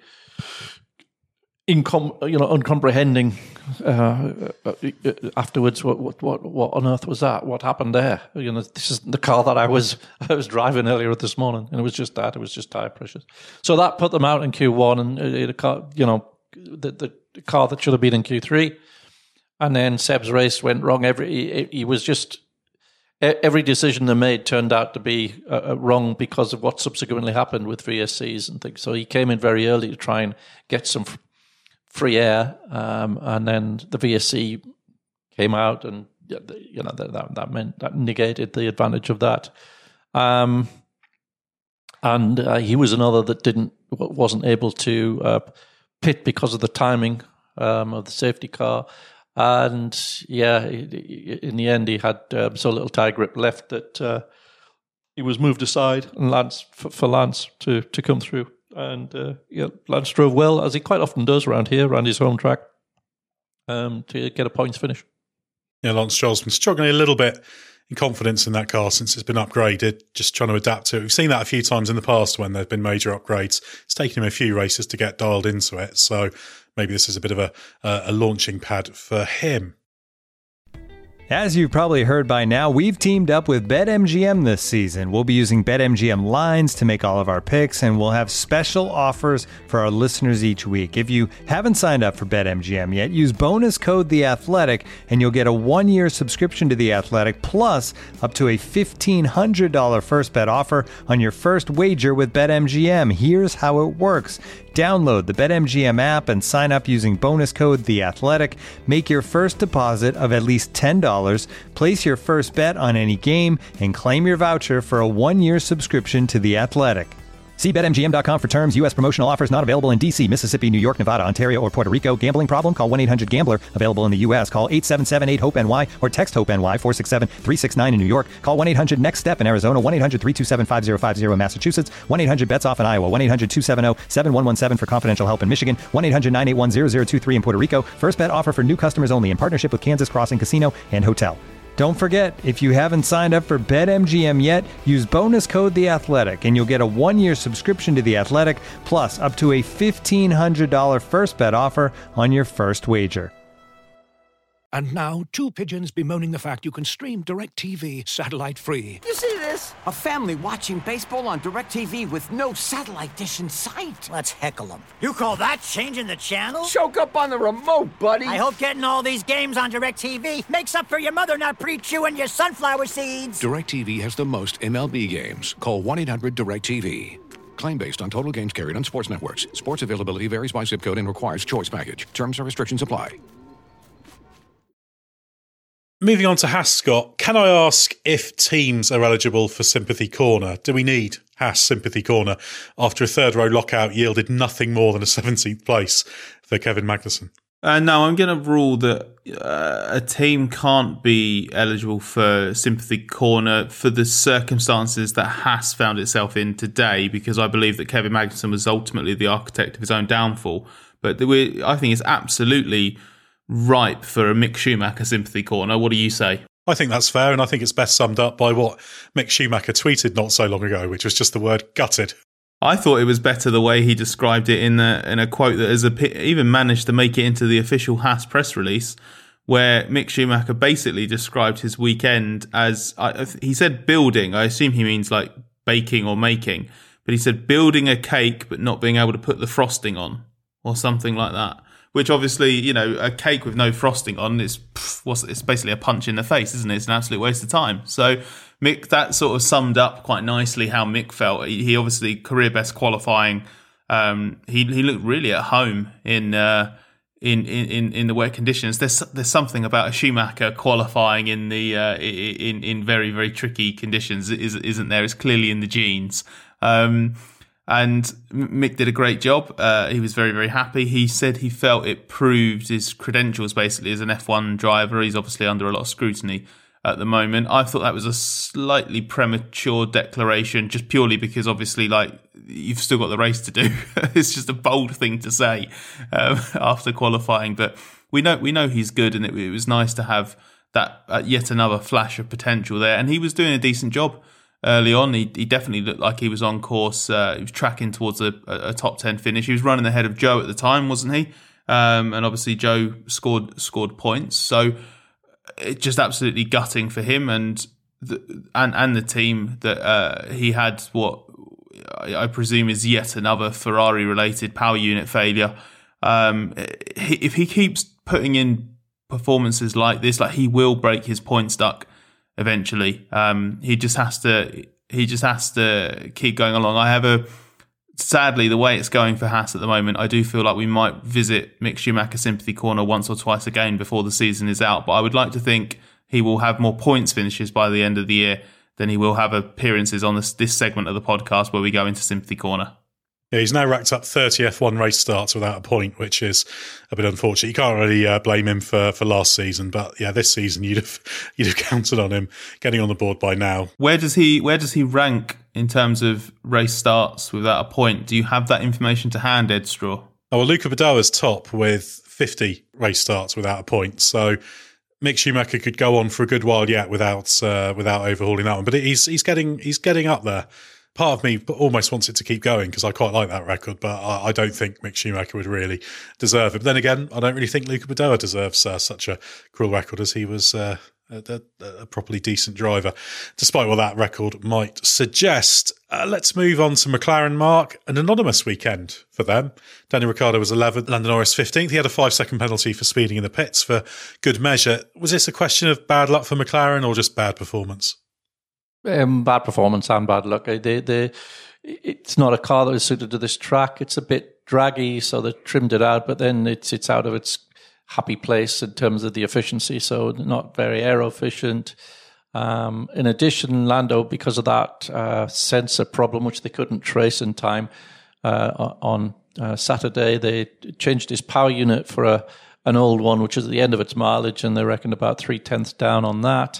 incom you know uncomprehending uh, afterwards. What, what what what on earth was that? What happened there? You know, this is the car that I was I was driving earlier this morning, and it was just that. It was just tire pressures. So that put them out in Q one, and it, it, you know, the, the car that should have been in Q three, and then Seb's race went wrong. Every he, he was just every decision they made turned out to be uh, wrong because of what subsequently happened with V S Cs and things. So he came in very early to try and get some free air, um, and then the V S C came out, and you know that that meant that negated the advantage of that. Um, and uh, he was another that didn't wasn't able to uh, pit because of the timing um, of the safety car, And yeah, in the end, he had um, so little tire grip left that uh, he was moved aside and Lance for, for Lance to, to come through. And uh, yeah, Lance drove well, as he quite often does around here, around his home track, um, to get a points finish. Yeah, Lance Stroll's been struggling a little bit in confidence in that car since it's been upgraded, just trying to adapt to it. We've seen that a few times in the past when there have been major upgrades. It's taken him a few races to get dialed into it, so maybe this is a bit of a, uh, a launching pad for him. As you've probably heard by now, we've teamed up with BetMGM this season. We'll be using BetMGM lines to make all of our picks, and we'll have special offers for our listeners each week. If you haven't signed up for BetMGM yet, use bonus code The Athletic, and you'll get a one-year subscription to The Athletic, plus up to a fifteen hundred dollars first bet offer on your first wager with BetMGM. Here's how it works. Download the BetMGM app and sign up using bonus code The Athletic. Make your first deposit of at least ten dollars, place your first bet on any game, and claim your voucher for a one-year subscription to The Athletic. See Bet M G M dot com for terms. U S promotional offers not available in D C, Mississippi, New York, Nevada, Ontario, or Puerto Rico. Gambling problem? Call one eight hundred gambler. Available in the U S. Call eight seven seven eight hope N Y or text HOPE-NY four six seven three six nine in New York. Call one eight hundred next step in Arizona. one eight hundred three two seven five zero five zero in Massachusetts. one eight hundred bets off in Iowa. one eight hundred two seven zero seven one one seven for confidential help in Michigan. one eight hundred nine eight one zero zero two three in Puerto Rico. First bet offer for new customers only in partnership with Kansas Crossing Casino and Hotel. Don't forget, if you haven't signed up for BetMGM yet, use bonus code The Athletic, and you'll get a one-year subscription to The Athletic, plus up to a fifteen hundred dollars first bet offer on your first wager. And now, two pigeons bemoaning the fact you can stream DirecTV satellite-free. You see this? A family watching baseball on DirecTV with no satellite dish in sight. Let's heckle them. You call that changing the channel? Choke up on the remote, buddy. I hope getting all these games on DirecTV makes up for your mother not pre-chewing your sunflower seeds. DirecTV has the most M L B games. Call one eight hundred direct T V. Claim based on total games carried on sports networks. Sports availability varies by zip code and requires choice package. Terms and restrictions apply. Moving on to Haas, Scott, can I ask if teams are eligible for Sympathy Corner? Do we need Haas Sympathy Corner after a third row lockout yielded nothing more than a seventeenth place for Kevin Magnussen? Uh, no, I'm going to rule that uh, a team can't be eligible for Sympathy Corner for the circumstances that Haas found itself in today, because I believe that Kevin Magnussen was ultimately the architect of his own downfall. But we, I think it's absolutely ripe for a Mick Schumacher Sympathy Corner. What do you say? I think that's fair, and I think it's best summed up by what Mick Schumacher tweeted not so long ago, which was just the word gutted. I thought it was better the way he described it in a, in a quote that has a, even managed to make it into the official Haas press release, where Mick Schumacher basically described his weekend as, uh, he said building, I assume he means like baking or making, but he said building a cake but not being able to put the frosting on, or something like that. Which obviously, you know, a cake with no frosting on is what's it's basically a punch in the face, isn't it? It's an absolute waste of time. So Mick, that sort of summed up quite nicely how Mick felt. He, he obviously career best qualifying. Um, he he looked really at home in uh, in in in the wet conditions. There's there's something about a Schumacher qualifying in the uh, in in very very tricky conditions, isn't there? It's clearly in the genes. Um, And Mick did a great job. Uh, he was very, very happy. He said he felt it proved his credentials basically as an F one driver. He's obviously under a lot of scrutiny at the moment. I thought that was a slightly premature declaration, just purely because obviously, like, you've still got the race to do. It's just a bold thing to say um, after qualifying. But we know we know he's good, and it, it was nice to have that uh, yet another flash of potential there. And he was doing a decent job. Early on, he, he definitely looked like he was on course. Uh, he was tracking towards a, a top ten finish. He was running ahead of Joe at the time, wasn't he? Um, and obviously, Joe scored scored points. So it's just absolutely gutting for him and the, and and the team that uh, he had what I presume is yet another Ferrari-related power unit failure. Um, he, if he keeps putting in performances like this, like he will break his point duck eventually. Um, he just has to. He just has to keep going along. I have a. Sadly, the way it's going for Haas at the moment, I do feel like we might visit Mick Schumacher Sympathy Corner once or twice again before the season is out. But I would like to think he will have more points finishes by the end of the year than he will have appearances on this, this segment of the podcast where we go into Sympathy Corner. Yeah, he's now racked up thirty F one race starts without a point, which is a bit unfortunate. You can't really uh, blame him for, for last season, but yeah, this season you'd have you'd have counted on him getting on the board by now. Where does he Where does he rank in terms of race starts without a point? Do you have that information to hand, Ed Straw? Oh, well, Luca Badoer's top with fifty race starts without a point, so Mick Schumacher could go on for a good while yet without uh, without overhauling that one. But he's he's getting he's getting up there. Part of me almost wants it to keep going because I quite like that record, but I, I don't think Mick Schumacher would really deserve it. But then again, I don't really think Luca Badoer deserves uh, such a cruel record, as he was uh, a, a, a properly decent driver, despite what that record might suggest. Uh, let's move on to McLaren, Mark. An anonymous weekend for them. Daniel Ricciardo was eleventh, Lando Norris fifteenth. He had a five-second penalty for speeding in the pits for good measure. Was this a question of bad luck for McLaren or just bad performance? Um, bad performance and bad luck. They, they, it's not a car that is suited to this track. It's a bit draggy, so they trimmed it out, but then it's it's out of its happy place in terms of the efficiency, so not very aero efficient. Um, in addition, Lando, because of that uh, sensor problem, which they couldn't trace in time, uh, on uh, Saturday, they changed his power unit for a an old one, which is at the end of its mileage, and they reckoned about three-tenths down on that.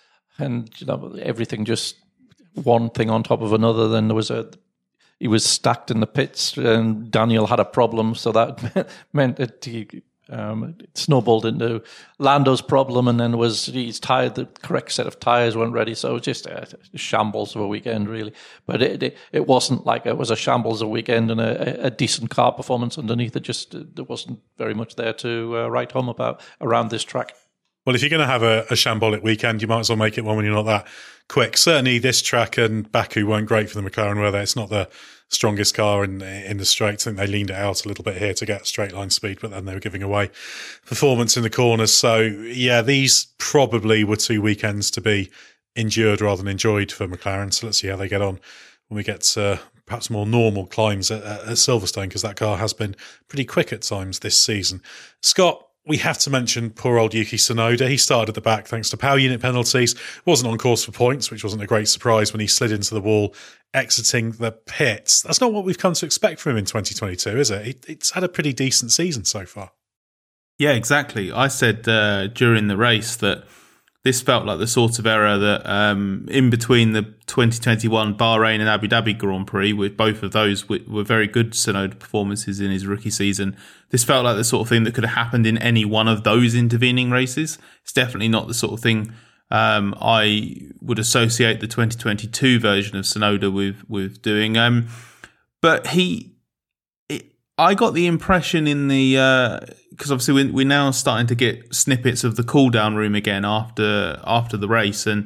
And you know, everything just one thing on top of another. Then there was a, he was stacked in the pits, and Daniel had a problem, so that meant that he um, it snowballed into Lando's problem. And then was he's tired, the correct set of tires weren't ready, so it was just a, a shambles of a weekend, really. But it, it it wasn't like it was a shambles of a weekend and a, a decent car performance underneath. It just there wasn't very much there to uh, write home about around this track. Well, if you're going to have a, a shambolic weekend, you might as well make it one when you're not that quick. Certainly this track and Baku weren't great for the McLaren, were they? It's not the strongest car in in the straights. I think they leaned it out a little bit here to get straight line speed, but then they were giving away performance in the corners. So, yeah, these probably were two weekends to be endured rather than enjoyed for McLaren. So let's see how they get on when we get uh, perhaps more normal climbs at, at Silverstone, because that car has been pretty quick at times this season. Scott, we have to mention poor old Yuki Tsunoda. He started at the back thanks to power unit penalties. Wasn't on course for points, which wasn't a great surprise when he slid into the wall, exiting the pits. That's not what we've come to expect from him in twenty twenty-two, is it? It's had a pretty decent season so far. Yeah, exactly. I said uh, during the race that this felt like the sort of error that um, in between the twenty twenty-one Bahrain and Abu Dhabi Grand Prix, with both of those were very good Tsunoda performances in his rookie season. This felt like the sort of thing that could have happened in any one of those intervening races. It's definitely not the sort of thing um, I would associate the twenty twenty-two version of Tsunoda with with doing. Um, but he, it, I got the impression in the because uh, obviously we're now starting to get snippets of the cool down room again after after the race, and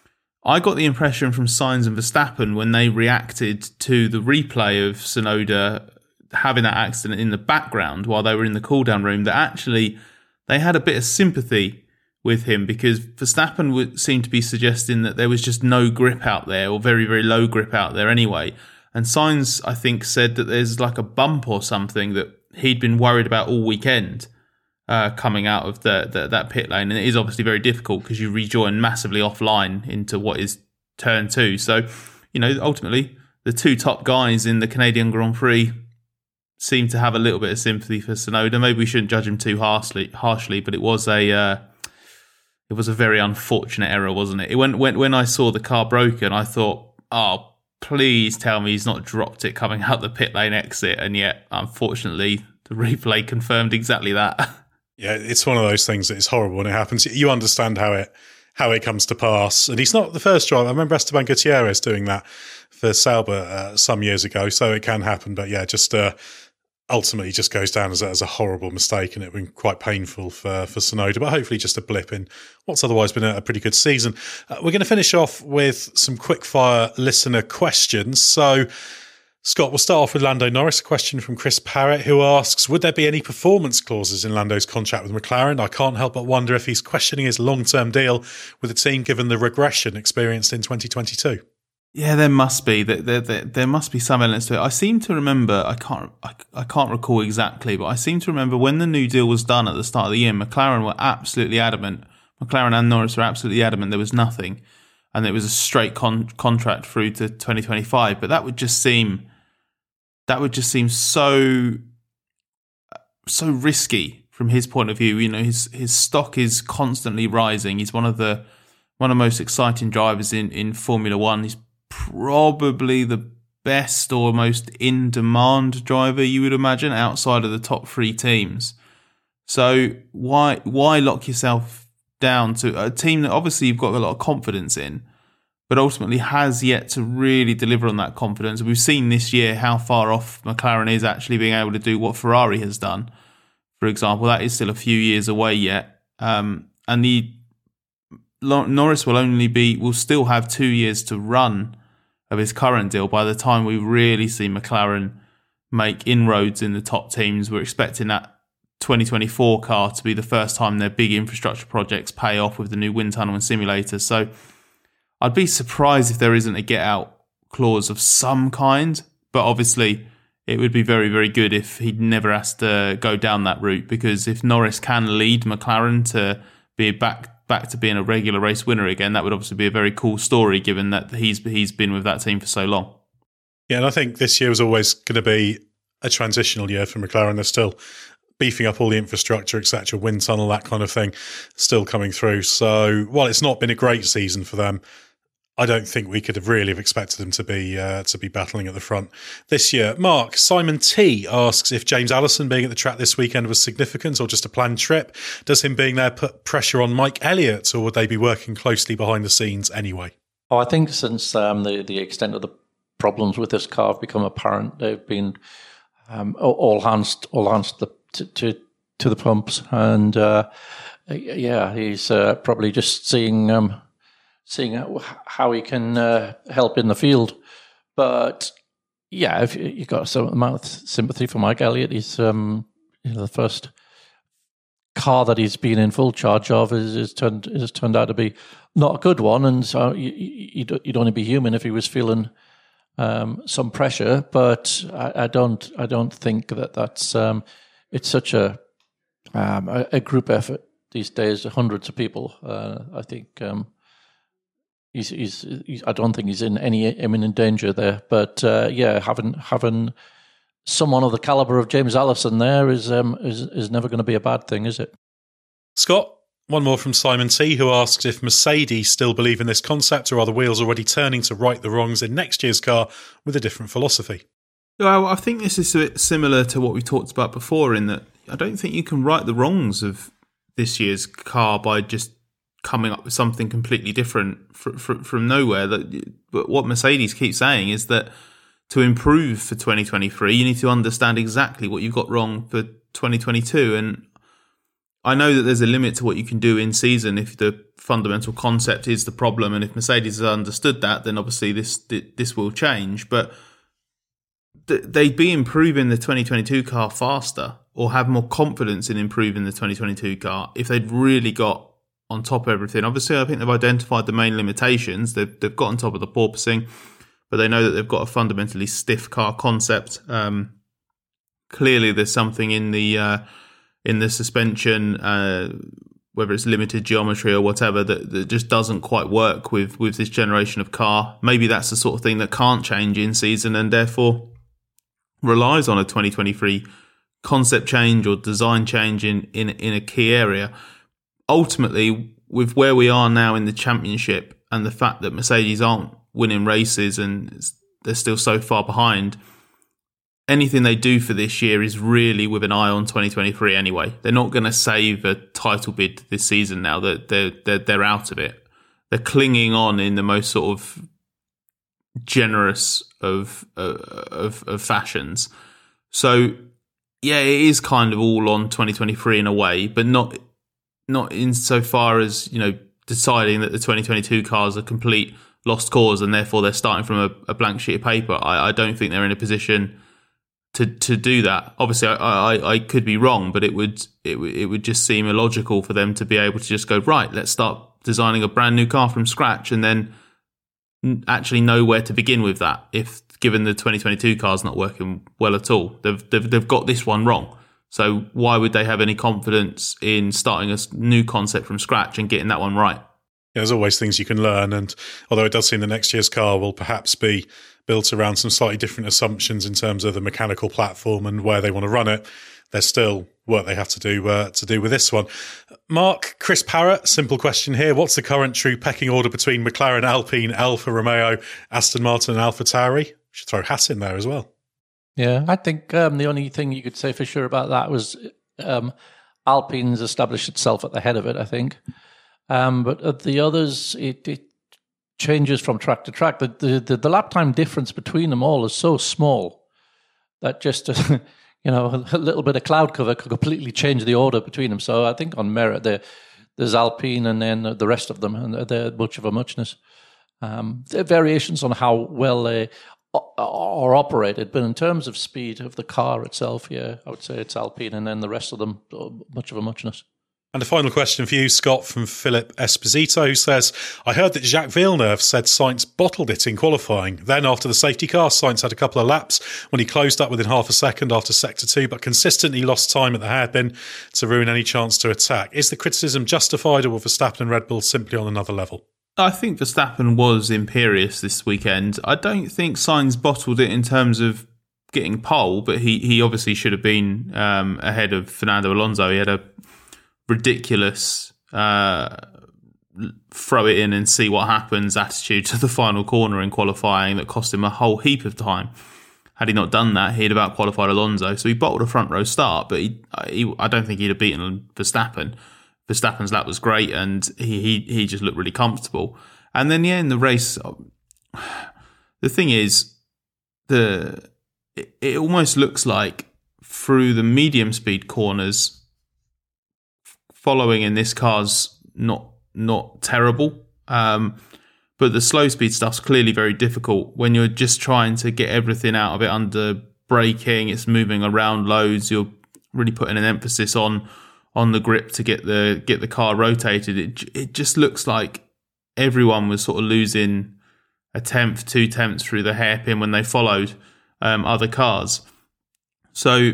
I got the impression from Sainz and Verstappen when they reacted to the replay of Tsunoda having that accident in the background while they were in the cool down room, that actually they had a bit of sympathy with him, because Verstappen would seem to be suggesting that there was just no grip out there, or very, very low grip out there anyway. And Sainz, I think, said that there's like a bump or something that he'd been worried about all weekend uh, coming out of the, the that pit lane. And it is obviously very difficult because you rejoin massively offline into what is turn two. So, you know, ultimately, the two top guys in the Canadian Grand Prix seem to have a little bit of sympathy for Tsunoda. Maybe we shouldn't judge him too harshly, harshly, but it was a uh, it was a very unfortunate error, wasn't it? It when when when I saw the car broken, I thought, oh, please tell me he's not dropped it coming out the pit lane exit, and yet, unfortunately, the replay confirmed exactly that. Yeah, it's one of those things that is horrible when it happens. You understand how it how it comes to pass, and he's not the first driver. I remember Esteban Gutierrez doing that for Sauber uh, some years ago, so it can happen. But yeah, just uh, ultimately just goes down as a, as a horrible mistake, and it's been quite painful for, for Tsunoda, but hopefully just a blip in what's otherwise been a, a pretty good season. Uh, we're going to finish off with some quick-fire listener questions. So, Scott, we'll start off with Lando Norris. A question from Chris Parrott, who asks, would there be any performance clauses in Lando's contract with McLaren? I can't help but wonder if he's questioning his long-term deal with the team given the regression experienced in twenty twenty-two. Yeah, there must be. There, there, there, there must be some elements to it. I seem to remember, I can't, I, I can't recall exactly, but I seem to remember when the new deal was done at the start of the year, McLaren were absolutely adamant. McLaren and Norris were absolutely adamant there was nothing, and it was a straight con- contract through to twenty twenty-five. But that would just seem, that would just seem so so risky from his point of view. You know, his his stock is constantly rising. He's one of the one of the most exciting drivers in, in Formula One. He's probably the best or most in-demand driver, you would imagine, outside of the top three teams. So why why lock yourself down to a team that obviously you've got a lot of confidence in, but ultimately has yet to really deliver on that confidence? We've seen this year how far off McLaren is actually being able to do what Ferrari has done. For example, that is still a few years away yet. Um, and the Norris will only be, will still have two years to run of his current deal by the time we really see McLaren make inroads in the top teams. We're expecting that twenty twenty-four car to be the first time their big infrastructure projects pay off with the new wind tunnel and simulator. So I'd be surprised if there isn't a get out clause of some kind, but obviously it would be very, very good if he never has to go down that route, because if Norris can lead McLaren to be back back to being a regular race winner again, that would obviously be a very cool story, given that he's he's been with that team for so long. Yeah, and I think this year was always going to be a transitional year for McLaren. They're still beefing up all the infrastructure, et cetera, wind tunnel, that kind of thing, still coming through. So while it's not been a great season for them, I don't think we could have really have expected them to be uh, to be battling at the front this year. Mark, Simon T asks if James Allison being at the track this weekend was significant or just a planned trip. Does him being there put pressure on Mike Elliott, or would they be working closely behind the scenes anyway? Oh, I think since um, the, the extent of the problems with this car have become apparent, they've been um, all hands all hands to the, to, to, to the pumps. And uh, yeah, he's uh, probably just seeing... Um, seeing how he can uh, help in the field. But yeah, if you've got some amount of sympathy for Mike Elliott, he's um, you know, the first car that he's been in full charge of is, is turned has turned out to be not a good one, and so you, you'd, you'd only be human if he was feeling um, some pressure. But I, I don't, I don't think that that's um, it's such a, um, a a group effort these days. Hundreds of people, uh, I think. Um, He's, he's, he's, I don't think he's in any imminent danger there. But uh, yeah, having having someone of the caliber of James Allison there is um, is is never going to be a bad thing, is it? Scott, one more from Simon T, who asks if Mercedes still believe in this concept, or are the wheels already turning to right the wrongs in next year's car with a different philosophy? Well, I think this is a bit similar to what we talked about before, in that I don't think you can right the wrongs of this year's car by just coming up with something completely different fr- fr- from nowhere. That, but what Mercedes keeps saying is that to improve for twenty twenty-three, you need to understand exactly what you got wrong for twenty twenty-two. And I know that there's a limit to what you can do in season if the fundamental concept is the problem. And if Mercedes has understood that, then obviously this this will change. But th- they'd be improving the twenty twenty-two car faster, or have more confidence in improving the twenty twenty-two car, if they'd really got on top of everything. Obviously, I think they've identified the main limitations. They've, they've got on top of the porpoising, but they know that they've got a fundamentally stiff car concept. Um, clearly, there's something in the uh, in the suspension, uh, whether it's limited geometry or whatever, that, that just doesn't quite work with, with this generation of car. Maybe that's the sort of thing that can't change in season, and therefore relies on a twenty twenty-three concept change or design change in, in, in a key area. Ultimately, with where we are now in the championship and the fact that Mercedes aren't winning races and they're still so far behind, anything they do for this year is really with an eye on twenty twenty-three anyway. They're not going to save a title bid this season now that they're, they're, they're out of it. They're clinging on in the most sort of generous of, uh, of, of fashions. So, yeah, it is kind of all on twenty twenty-three in a way, but not... not insofar as, you know, deciding that the twenty twenty-two car is a complete lost cause and therefore they're starting from a, a blank sheet of paper. I, I don't think they're in a position to to do that. Obviously, I, I, I could be wrong, but it would it, it would just seem illogical for them to be able to just go, right, let's start designing a brand new car from scratch and then actually know where to begin with that. If given the twenty twenty-two car's not working well at all, they've they've, they've got this one wrong. So why would they have any confidence in starting a new concept from scratch and getting that one right? Yeah, there's always things you can learn. And although it does seem the next year's car will perhaps be built around some slightly different assumptions in terms of the mechanical platform and where they want to run it. There's still work they have to do uh, to do with this one. Mark, Chris Parrott, simple question here. What's the current true pecking order between McLaren, Alpine, Alfa Romeo, Aston Martin and AlphaTauri? Should throw Haas in there as well. Yeah, I think um, the only thing you could say for sure about that was um, Alpine's established itself at the head of it, I think. Um, but at the others, it, it changes from track to track. The, the, the, the lap time difference between them all is so small that just... You know, a little bit of cloud cover could completely change the order between them. So I think on merit, there, there's Alpine and then the rest of them, and they're much of a muchness. Um, there are variations on how well they are operated, but in terms of speed of the car itself, yeah, I would say it's Alpine, and then the rest of them, much of a muchness. And a final question for you, Scott, from Philip Esposito, who says, I heard that Jacques Villeneuve said Sainz bottled it in qualifying. Then after the safety car, Sainz had a couple of laps when he closed up within half a second after sector two, but consistently lost time at the hairpin to ruin any chance to attack. Is the criticism justified, or were Verstappen and Red Bull simply on another level? I think Verstappen was imperious this weekend. I don't think Sainz bottled it in terms of getting pole, but he, he obviously should have been um, ahead of Fernando Alonso. He had a ridiculous uh, throw it in and see what happens attitude to the final corner in qualifying that cost him a whole heap of time. Had he not done that, he'd have out-qualified Alonso. So he bottled a front row start, but he, he, I don't think he'd have beaten Verstappen. Verstappen's lap was great, and he, he he just looked really comfortable. And then yeah, in the race, the thing is, the it, it almost looks like through the medium speed corners, following in this car's not not terrible, um, but the slow speed stuff's clearly very difficult when you're just trying to get everything out of it under braking. It's moving around loads. You're really putting an emphasis on on the grip to get the get the car rotated. It it just looks like everyone was sort of losing a tenth, two tenths through the hairpin when they followed um, other cars. So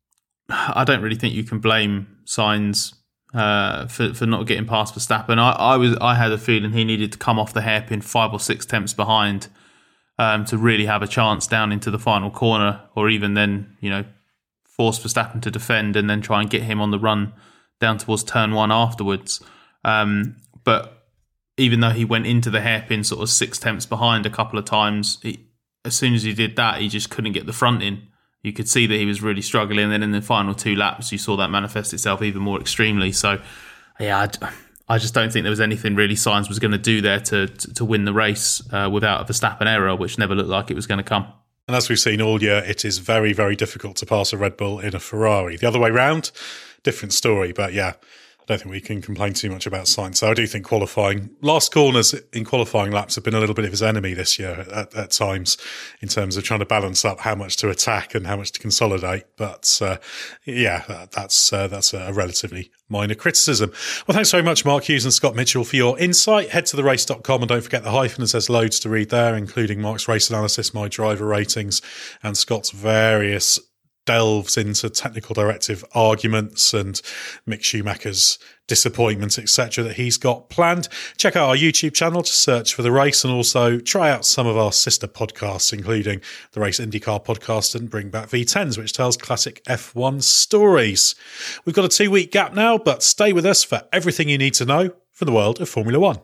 I don't really think you can blame Sainz Uh, for for not getting past Verstappen. I, I was I had a feeling he needed to come off the hairpin five or six tenths behind um, to really have a chance down into the final corner, or even then, you know, force Verstappen to defend and then try and get him on the run down towards turn one afterwards. Um, but even though he went into the hairpin sort of six tenths behind a couple of times, he, as soon as he did that, he just couldn't get the front in. You could see that he was really struggling. And then in the final two laps, you saw that manifest itself even more extremely. So, yeah, I, I just don't think there was anything really Sainz was going to do there to to, to win the race uh, without a Verstappen error, which never looked like it was going to come. And as we've seen all year, it is very, very difficult to pass a Red Bull in a Ferrari. The other way round, different story. But yeah, I don't think we can complain too much about Sainz. So I do think qualifying, last corners in qualifying laps have been a little bit of his enemy this year at, at times in terms of trying to balance up how much to attack and how much to consolidate. But uh, yeah, that's uh, that's a relatively minor criticism. Well, thanks very much, Mark Hughes and Scott Mitchell, for your insight. Head to the race dot com and don't forget the hyphen, as there's loads to read there, including Mark's race analysis, my driver ratings, and Scott's various delves into technical directive arguments and Mick Schumacher's disappointment, et cetera, that he's got planned. Check out our YouTube channel to search for the race, and also try out some of our sister podcasts, including the Race IndyCar podcast and Bring Back V tens, which tells classic F one stories. We've got a two-week gap now, but stay with us for everything you need to know from the world of Formula One.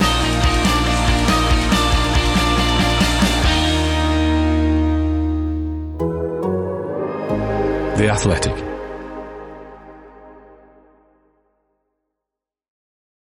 The Athletic.